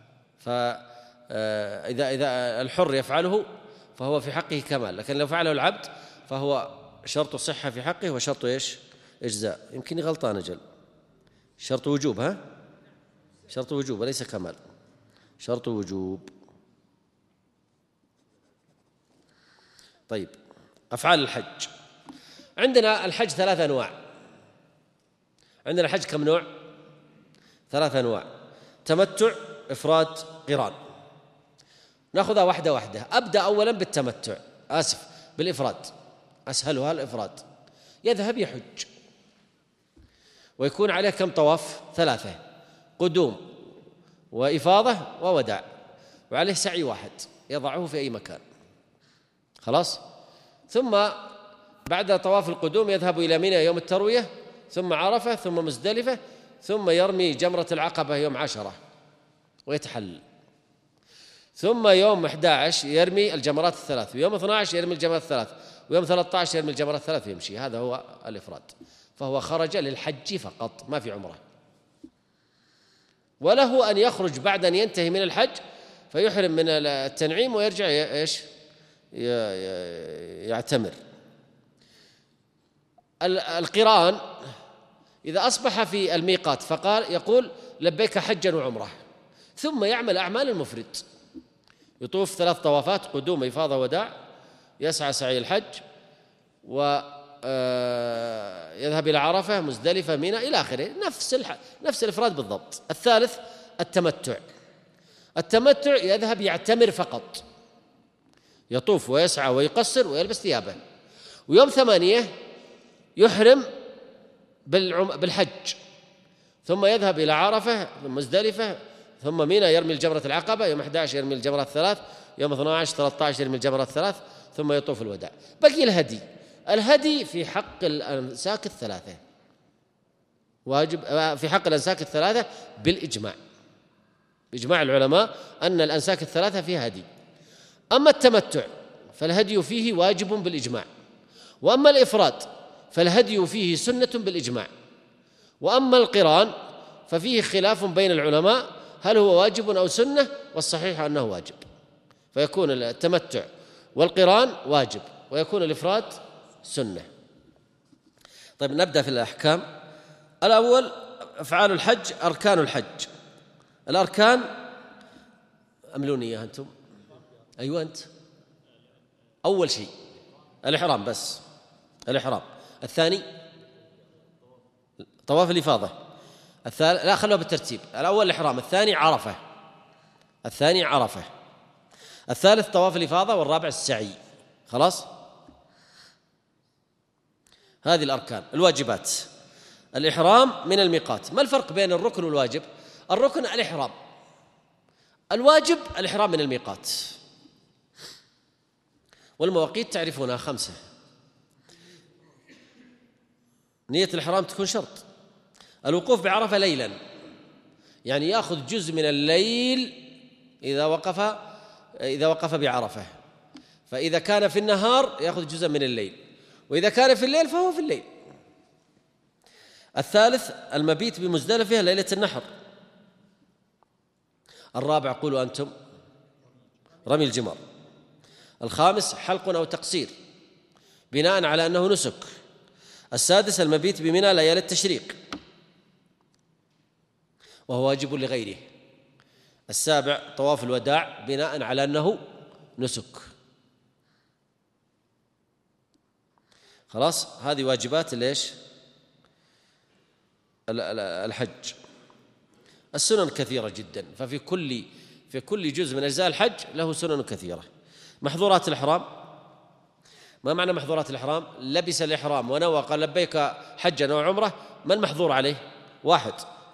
إذا الحر يفعله فهو في حقه كمال، لكن لو فعله العبد فهو شرط صحة في حقه وشرط إيش؟ إجزاء. يمكن غلطان أجل، شرط وجوب، شرط وجوب وليس كمال، شرط وجوب. طيب، أفعال الحج. عندنا الحج 3 أنواع. عندنا الحج كم نوع؟ 3 أنواع: تمتع، إفراد، قران. نأخذها واحدة واحدة. أبدأ أولا بالتمتع، بالإفراد، أسهلها الإفراد. يذهب يحج، ويكون عليه كم طواف؟ 3، قدوم وإفاضة ووداع، وعليه سعي واحد يضعه في أي مكان. خلاص. ثم بعد طواف القدوم يذهب إلى منى يوم التروية، ثم عرفة، ثم مزدلفة، ثم يرمي جمرة العقبة يوم 10 ويتحلل، ثم يوم 11 يرمي الجمرات ال3، ويوم 12 يرمي الجمرات ال3، ويوم 13 يرمي الجمرات ال3 ويمشي. هذا هو الإفراد، فهو خرج للحج فقط، ما في عمرة. وله أن يخرج بعد أن ينتهي من الحج فيحرم من التنعيم ويرجع إيش؟ يعتمر. القران إذا أصبح في الميقات فقال يقول لبيك حجا وعمرة، ثم يعمل أعمال المفرد، يطوف 3 طوافات قدوم إفاضة وداع، يسعى سعي الحج، ويذهب إلى عرفة مزدلفة منى إلى آخره، نفس الإفراد بالضبط. الثالث التمتع يذهب يعتمر فقط، يطوف ويسعى ويقصر ويلبس ثيابه، ويوم 8 يحرم بالحج، ثم يذهب إلى عرفة ثم مزدلفة ثم منى يرمي الجمرة العقبة، يوم 11 يرمي الجمرة ال3، يوم 12 13 يرمي الجمرة ال3، ثم يطوف الوداع. بقي الهدي في حق الأنساك ال3 واجب، في حق الأنساك ال3 بإجماع العلماء أن الأنساك ال3 فيها هدي. أما التمتع فالهدي فيه واجب بالإجماع، وأما الإفراد فالهدي فيه سنة بالإجماع، وأما القران ففيه خلاف بين العلماء هل هو واجب أو سنة، والصحيح أنه واجب، فيكون التمتع والقران واجب، ويكون الإفراد سنة. طيب نبدأ في الأحكام. الأول أفعال الحج، أركان الحج. الأركان أملوني إياها أنتم. أيوة أنت. أول شيء الإحرام، بس الإحرام. الثاني طواف الإفاضة. الثالث لا، خلوه بالترتيب، الأول الإحرام، الثاني عرفة، الثالث طواف الإفاضة، والرابع السعي. خلاص. هذه الأركان. الواجبات، الإحرام من الميقات. ما الفرق بين الركن والواجب؟ الركن الإحرام، الواجب الإحرام من الميقات. والمواقيت تعرفونها 5. نية الإحرام تكون شرط. الوقوف بعرفة ليلا، يعني يأخذ جزء من الليل إذا وقف بعرفة، فإذا كان في النهار يأخذ جزء من الليل، وإذا كان في الليل فهو في الليل. الثالث المبيت بمزدلفة ليلة النحر. الرابع قولوا أنتم رمي الجمار. الخامس حلق أو تقصير بناء على أنه نسك. السادس المبيت بمنى ليالي التشريق وهو واجب لغيره. السابع طواف الوداع بناء على أنه نسك. خلاص. هذه واجبات ليش الحج. السنن كثيرة جدا، ففي كل جزء من أجزاء الحج له سنن كثيرة. محظورات الإحرام. ما معنى محظورات الإحرام؟ لبس الإحرام ونوى قال لبيك حجا أو عمرة، ما المحظور عليه؟ 1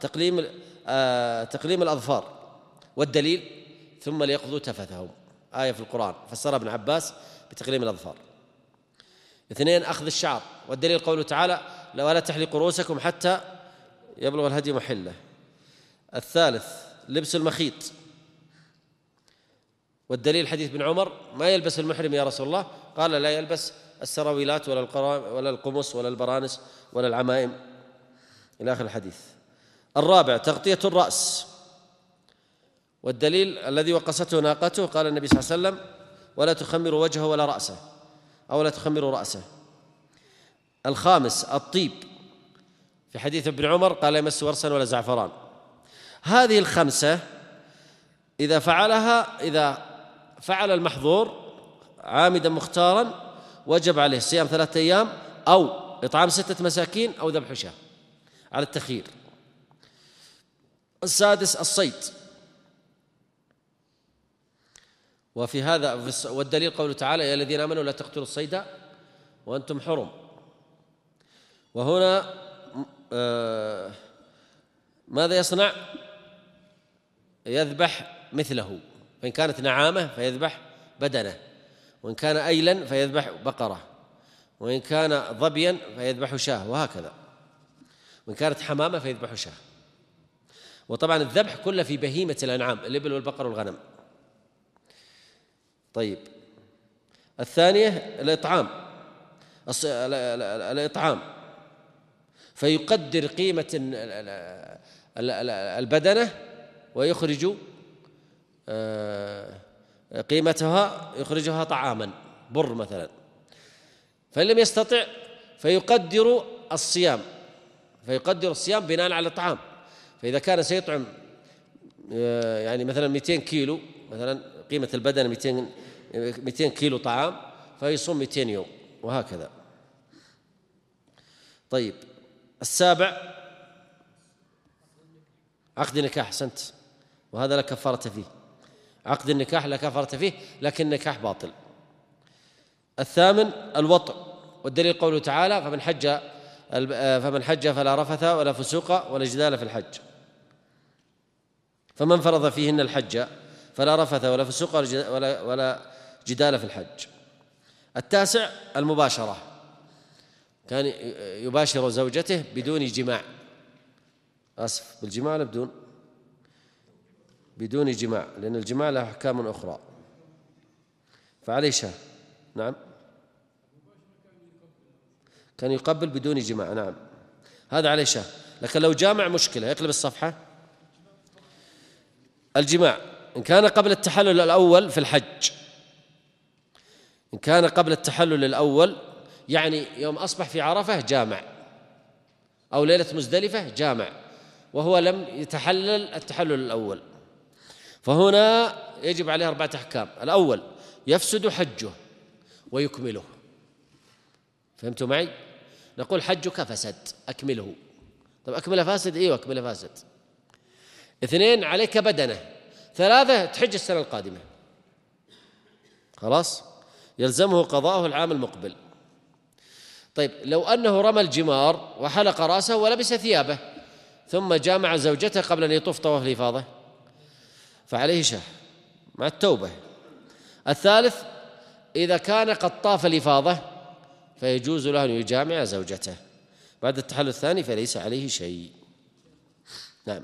تقليم الأظفار، والدليل ثم ليقضوا تفثهم، آية في القرآن فسرها ابن عباس بتقليم الأظفار. 2 أخذ الشعر، والدليل قوله تعالى ولا تحلقوا رؤوسكم حتى يبلغ الهدي محله. 3 لبس المخيط، والدليل حديث ابن عمر ما يلبس المحرم يا رسول الله؟ قال لا يلبس السراويلات ولا القمص ولا البرانس ولا العمائم إلى آخر الحديث. 4 تغطية الرأس، والدليل الذي وقصته ناقته قال النبي صلى الله عليه وسلم ولا تخمروا وجهه ولا رأسه، أو لا تخمروا رأسه. 5 الطيب، في حديث ابن عمر قال لا يمس ورسا ولا زعفران. هذه 5 إذا فعل المحظور عامدا مختارا وجب عليه صيام 3 أيام أو إطعام 6 مساكين أو ذبح شاة على التخيير. 6 الصيد، وفي هذا والدليل قوله تعالى يا الذين آمنوا لا تقتلوا الصيد وأنتم حرم. وهنا ماذا يصنع؟ يذبح مثله، فإن كانت نعامة فيذبح بدنه، وإن كان أيلا فيذبح بقرة، وإن كان ظبيا فيذبح شاة، وهكذا، وإن كانت حمامة فيذبح شاة. وطبعا الذبح كله في بهيمة الأنعام، الإبل والبقر والغنم. طيب، الثانية الإطعام، فيقدر قيمة البدنة ويخرج قيمتها، يخرجها طعاما، بر مثلا. فإن لم يستطع فيقدر الصيام بناء على الطعام. فإذا كان سيطعم يعني مثلا 200 كيلو، مثلا قيمة البدن 200 كيلو طعام، فيصوم 200 يوم، وهكذا. طيب، السابع عقد النكاح. أحسنت، وهذا لا كفارة فيه. عقد النكاح لا كفارة فيه، لكن النكاح باطل. الثامن الوطء، والدليل قوله تعالى: فمن حج فلا رفث ولا فسوق ولا جدال في الحج. فمن فرض فيهن الحج فلا رفث ولا فسوق ولا جدال في الحج. التاسع المباشرة، كان يباشر زوجته بدون جماع. بالجماع ولا بدون جماع، لأن الجماع له أحكام أخرى، فعليه شاة. نعم، كان يقبل بدون جماع، نعم، هذا عليه شاة. لكن لو جامع مشكلة، يقلب الصفحة. الجماع إن كان قبل التحلل الأول في الحج، إن كان قبل التحلل الأول، يعني يوم أصبح في عرفة جامع، أو ليلة مزدلفة جامع، وهو لم يتحلل التحلل الأول، فهنا يجب عليه 4 أحكام. الأول: يفسد حجه ويكمله. فهمتوا معي؟ نقول حجك فسد، أكمله. طب أكمله فاسد؟ إيه، أكمله فاسد. 2: عليك بدنه. 3: تحج السنة القادمة، خلاص، يلزمه قضاءه العام المقبل. طيب، لو أنه رمى الجمار وحلق رأسه ولبس ثيابه ثم جامع زوجته قبل أن يطوف طواف الإفاضة، فعليه شاه مع التوبة. الثالث: إذا كان قد طاف الإفاضة فيجوز له أن يجامع زوجته بعد التحلل الثاني، فليس عليه شيء. نعم.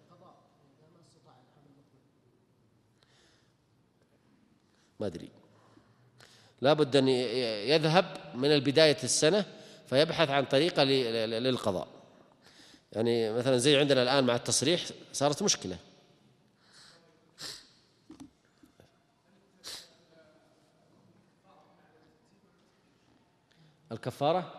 ما أدري، لا بد أن يذهب من البداية السنة فيبحث عن طريقة للقضاء. يعني مثلا زي عندنا الآن مع التصريح صارت مشكلة. الكفارة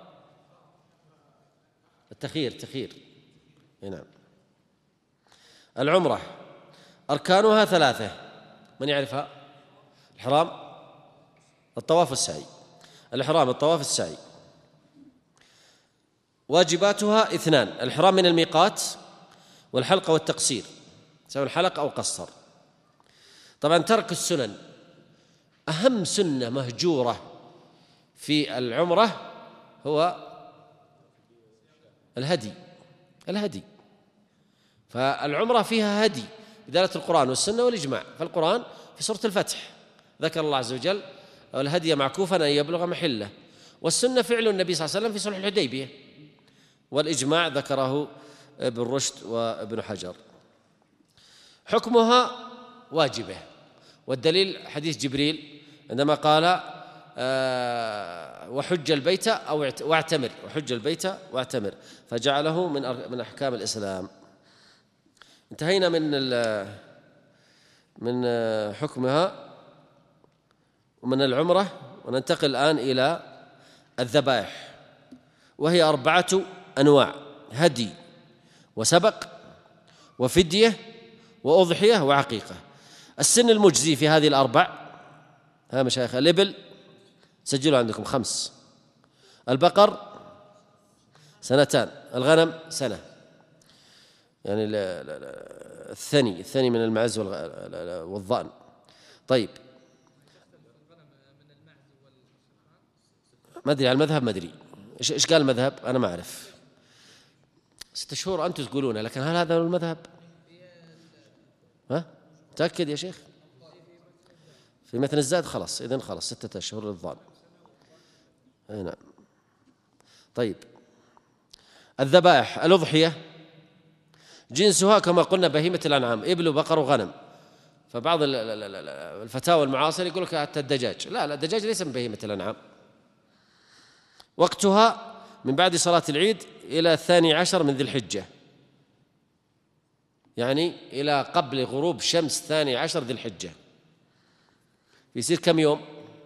التخيير. نعم. العمرة أركانها 3، من يعرفها؟ الإحرام، الطواف والسعي. الإحرام، الطواف، السعي. واجباتها 2: الإحرام من الميقات، والحلق والتقصير، سواء حلق أو قصر. طبعا ترك السنن، أهم سنة مهجورة في العمرة هو الهدي. فالعمرة فيها هدي بدلالة القرآن والسنة والإجماع. فالقرآن في سورة الفتح ذكر الله عز وجل: الهدي معكوفا أن يبلغ محله. والسنة فعل النبي صلى الله عليه وسلم في صلح الحديبية. والإجماع ذكره ابن رشد وابن حجر. حكمها واجبة، والدليل حديث جبريل عندما قال: وحج البيت واعتمر، وحج البيت واعتمر، فجعله من أحكام الإسلام. انتهينا من حكمها ومن العمرة، وننتقل الآن إلى الذبائح، وهي 4 أنواع: هدي، وسبق، وفدية، وأضحية، وعقيقة. السن المجزي في هذه ال4، ها مشايخ: الإبل سجلوا عندكم 5، البقر 2، الغنم 1، يعني الثني من المعز والضأن. طيب، ما أدري على المذهب، ما أدري، إيش قال المذهب؟ أنا ما أعرف. 6 شهور أنتم تقولونها، لكن هل هذا هو المذهب؟ ها؟ تأكد يا شيخ؟ في متن الزاد خلاص، إذن خلاص 6 أشهر للظان. نعم. طيب، الذبائح الأضحية جنسها كما قلنا بهيمة الأنعام، إبل وبقر وغنم. فبعض الفتاوى المعاصرة يقول لك حتى الدجاج، لا الدجاج ليس من بهيمة الأنعام. وقتها من بعد صلاة العيد إلى 12 من ذي الحجة، يعني إلى قبل غروب شمس 12 ذي الحجة، يصير كم يوم؟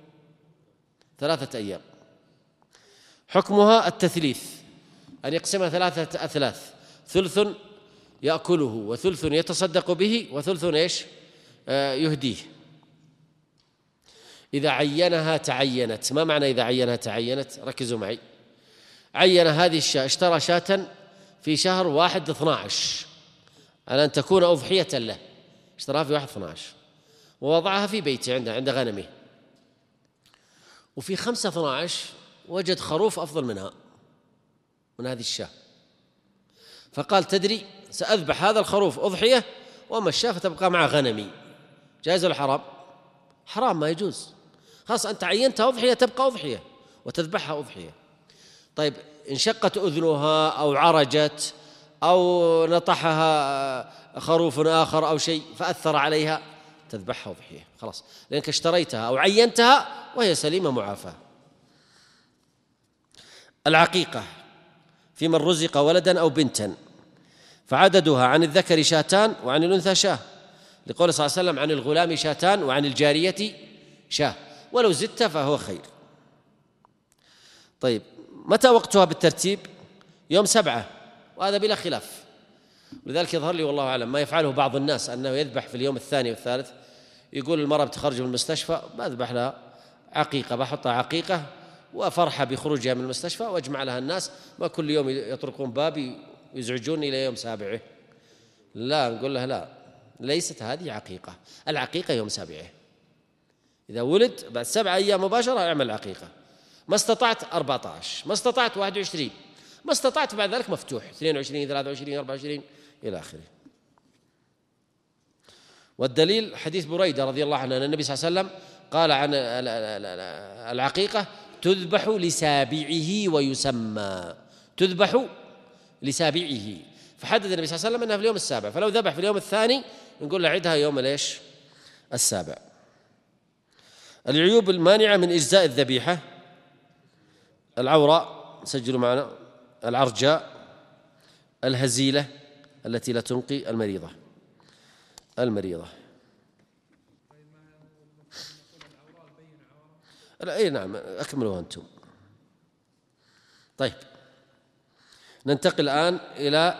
3 أيام. حكمها التثليث، أن يقسمها 3 أثلاث، ثلث يأكله وثلث يتصدق به وثلث إيش؟ يهديه. إذا عينها تعينت. ما معنى إذا عينها تعينت؟ ركزوا معي. عين هذه الشاة، اشترى شاة في شهر 1/12 على أن تكون أضحية له، اشتراها في 1/12 ووضعها في بيته عند غنمه، وفي 5/12 وجد خروف أفضل منها، من هذه الشاة، فقال تدري سأذبح هذا الخروف أضحية وأما الشاة فتبقى مع غنمي. جائز ولا حرام؟ حرام، ما يجوز. خلاص أنت عينتها أضحية تبقى أضحية وتذبحها أضحية. طيب انشقت أذنها أو عرجت أو نطحها خروف آخر أو شيء فأثر عليها، تذبحها أضحية خلاص، لأنك اشتريتها أو عينتها وهي سليمة معافاة. العقيقة في من رزق ولدا أو بنتا، فعددها عن الذكر 2 وعن الأنثى شاة، لقول صلى الله عليه وسلم عن الغلام 2 وعن الجارية شاة، ولو زدت فهو خير. طيب، متى وقتها بالترتيب؟ يوم 7، وهذا بلا خلاف. ولذلك يظهر لي والله أعلم ما يفعله بعض الناس، أنه يذبح في اليوم الثاني والثالث. يقول المرأة بتخرج من المستشفى بذبح لها عقيقة، بحطها عقيقة وفرحة بخروجها من المستشفى وأجمع لها الناس، ما كل يوم يطرقون بابي ويزعجوني إلى يوم 7. لا، نقول لها لا، ليست هذه عقيقة، العقيقة يوم 7. إذا ولد بعد 7 أيام مباشرة اعمل عقيقة، ما استطعت 14، ما استطعت 21، ما استطعت بعد ذلك مفتوح 22 23 24 إلى آخره. والدليل حديث بريدة رضي الله عنه أن النبي صلى الله عليه وسلم قال عن العقيقة تذبح لسابعه ويسمى، تذبح لسابعه، فحدد النبي صلى الله عليه وسلم أنها في اليوم 7، فلو ذبح في اليوم الثاني نقول له عدها يوم ليش 7. العيوب المانعة من إجزاء الذبيحة: العوراء، سجلوا معنا، العرجاء، الهزيلة التي لا تنقي، المريضة. أي نعم، أكملوا أنتم. طيب، ننتقل الآن إلى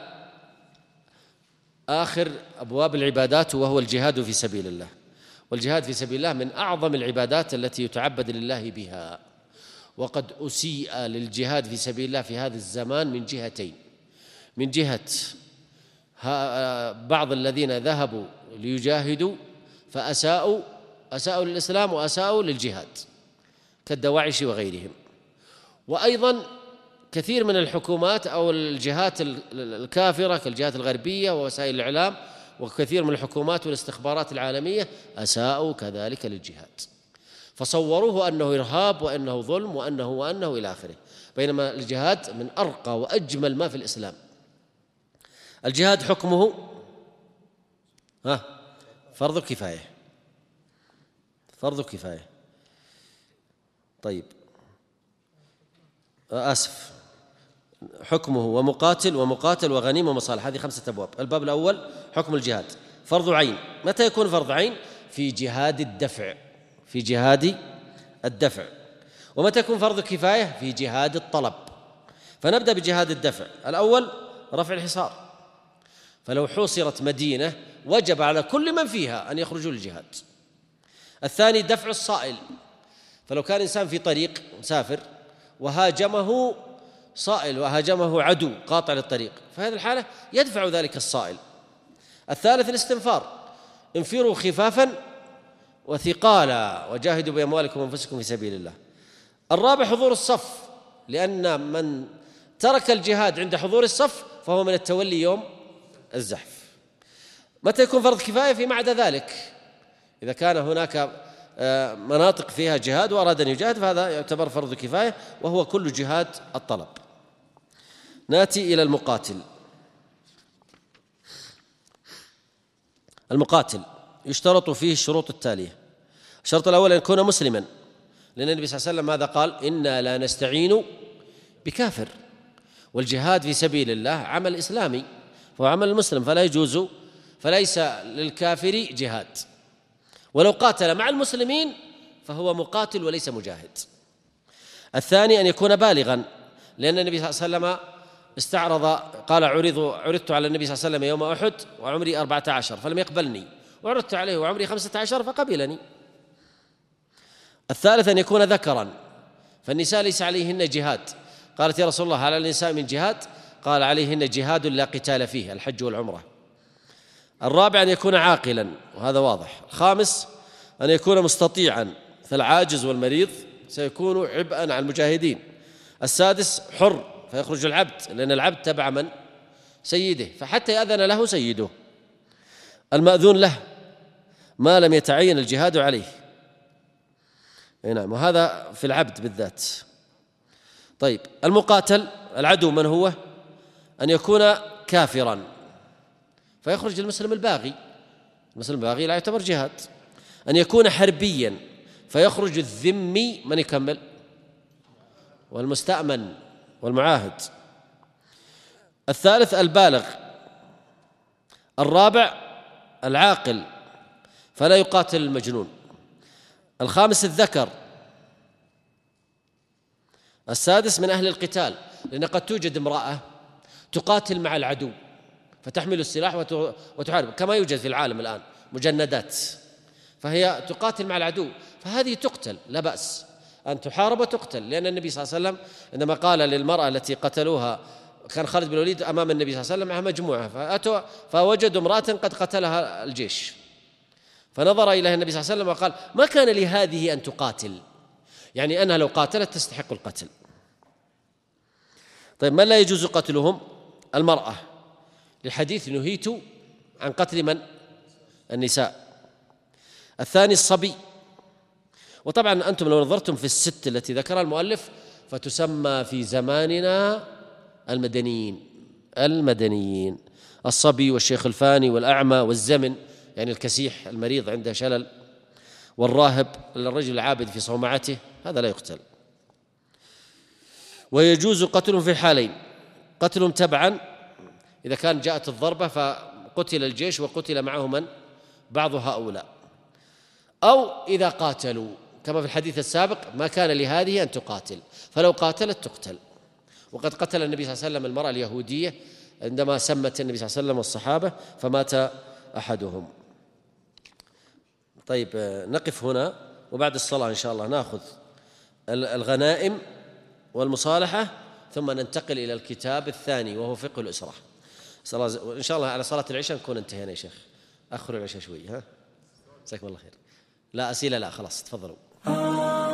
آخر أبواب العبادات، وهو الجهاد في سبيل الله. والجهاد في سبيل الله من أعظم العبادات التي يتعبد لله بها، وقد أسيء للجهاد في سبيل الله في هذا الزمان من جهتين: من جهة بعض الذين ذهبوا ليجاهدوا فأساءوا للإسلام وأساءوا للجهاد كالدواعش وغيرهم، وأيضا كثير من الحكومات أو الجهات الكافرة كالجهات الغربية ووسائل الإعلام، وكثير من الحكومات والاستخبارات العالمية أساءوا كذلك للجهاد، فصوروه أنه إرهاب وأنه ظلم وأنه إلى آخره، بينما الجهاد من أرقى وأجمل ما في الإسلام. الجهاد حكمه فرض كفاية. طيب، حكمه ومقاتل وغنيمة ومصالح، هذه 5 أبواب. الباب الأول حكم الجهاد، فرض عين. متى يكون فرض عين؟ في جهاد الدفع. ومتى يكون فرض كفاية؟ في جهاد الطلب. فنبدأ بجهاد الدفع. الأول رفع الحصار، فلو حوصرت مدينة وجب على كل من فيها أن يخرجوا للجهاد. الثاني دفع الصائل، فلو كان إنسان في طريق مسافر وهاجمه صائل وهاجمه عدو قاطع للطريق، فهذه الحالة يدفع ذلك الصائل. الثالث الاستنفار، انفروا خفافا وثقالا وجاهدوا بأموالكم وأنفسكم في سبيل الله. الرابع حضور الصف، لأن من ترك الجهاد عند حضور الصف فهو من التولي يوم الزحف. متى يكون فرض كفاية؟ فيما عدا ذلك، إذا كان هناك مناطق فيها جهاد وأراد أن يجاهد فهذا يعتبر فرض كفاية، وهو كل جهاد الطلب. نأتي إلى المقاتل. المقاتل يشترط فيه الشروط التالية. الشرط الأول أن يكون مسلما، لأن النبي صلى الله عليه وسلم ماذا قال؟ إنا لا نستعين بكافر، والجهاد في سبيل الله عمل إسلامي فهو عمل المسلم، فلا يجوز، فليس للكافر جهاد، ولو قاتل مع المسلمين فهو مقاتل وليس مجاهد. الثاني أن يكون بالغا، لأن النبي صلى الله عليه وسلم استعرض، قال عرضت على النبي صلى الله عليه وسلم يوم أحد وعمري 14 فلم يقبلني، وعرضت عليه وعمري 15 فقبلني. الثالث أن يكون ذكرا، فالنساء ليس عليهن جهاد. قالت يا رسول الله هل على النساء من جهاد؟ قال عليهن جهاد لا قتال فيه، الحج والعمرة. الرابع أن يكون عاقلا، وهذا واضح. الخامس أن يكون مستطيعا، فالعاجز والمريض سيكون عبئا على المجاهدين. السادس حر، فيخرج العبد، لأن العبد تبع من؟ سيده، فحتى يأذن له سيده. المأذون له ما لم يتعين الجهاد عليه. نعم، وهذا في العبد بالذات. طيب، المقاتل العدو من هو؟ أن يكون كافرا فيخرج المسلم الباغي، المسلم الباغي لا يعتبر جهاد. أن يكون حربيا فيخرج الذمي، من يكمل؟ والمستأمن والمعاهد. الثالث البالغ. الرابع العاقل فلا يقاتل المجنون. الخامس الذكر. السادس من أهل القتال، لأن قد توجد امرأة تقاتل مع العدو فتحمل السلاح وتحارب، كما يوجد في العالم الآن مجندات، فهي تقاتل مع العدو، فهذه تقتل، لا بأس أن تحارب وتقتل، لأن النبي صلى الله عليه وسلم عندما قال للمرأة التي قتلوها، كان خالد بن الوليد أمام النبي صلى الله عليه وسلم معها مجموعة، فأتوا فوجدوا امرأة قد قتلها الجيش، فنظر إليها النبي صلى الله عليه وسلم وقال ما كان لهذه أن تقاتل، يعني أنها لو قاتلت تستحق القتل. طيب، من لا يجوز قتلهم؟ المرأة، لحديث نهيت عن قتل من؟ النساء. الثاني الصبي، وطبعا أنتم لو نظرتم في الست التي ذكرها المؤلف فتسمى في زماننا المدنيين، الصبي والشيخ الفاني والأعمى والزمن، يعني الكسيح المريض عنده شلل، والراهب الرجل العابد في صومعته، هذا لا يقتل. ويجوز قتلهم في حالين: قتلهم تبعا، إذا كان جاءت الضربة فقتل الجيش وقتل معه من؟ بعض هؤلاء، أو إذا قاتلوا كما في الحديث السابق ما كان لهذه أن تقاتل، فلو قاتلت تقتل. وقد قتل النبي صلى الله عليه وسلم المرأة اليهودية عندما سمت النبي صلى الله عليه وسلم والصحابة فمات أحدهم. طيب، نقف هنا، وبعد الصلاة إن شاء الله نأخذ الغنائم والمصالحة، ثم ننتقل إلى الكتاب الثاني وهو فقه الأسرة. إن شاء الله على صلاة العشاء نكون انتهينا يا شيخ، أخر العشاء شوي. جزاكم الله خير. لا أسئلة، لا خلاص، تفضلوا.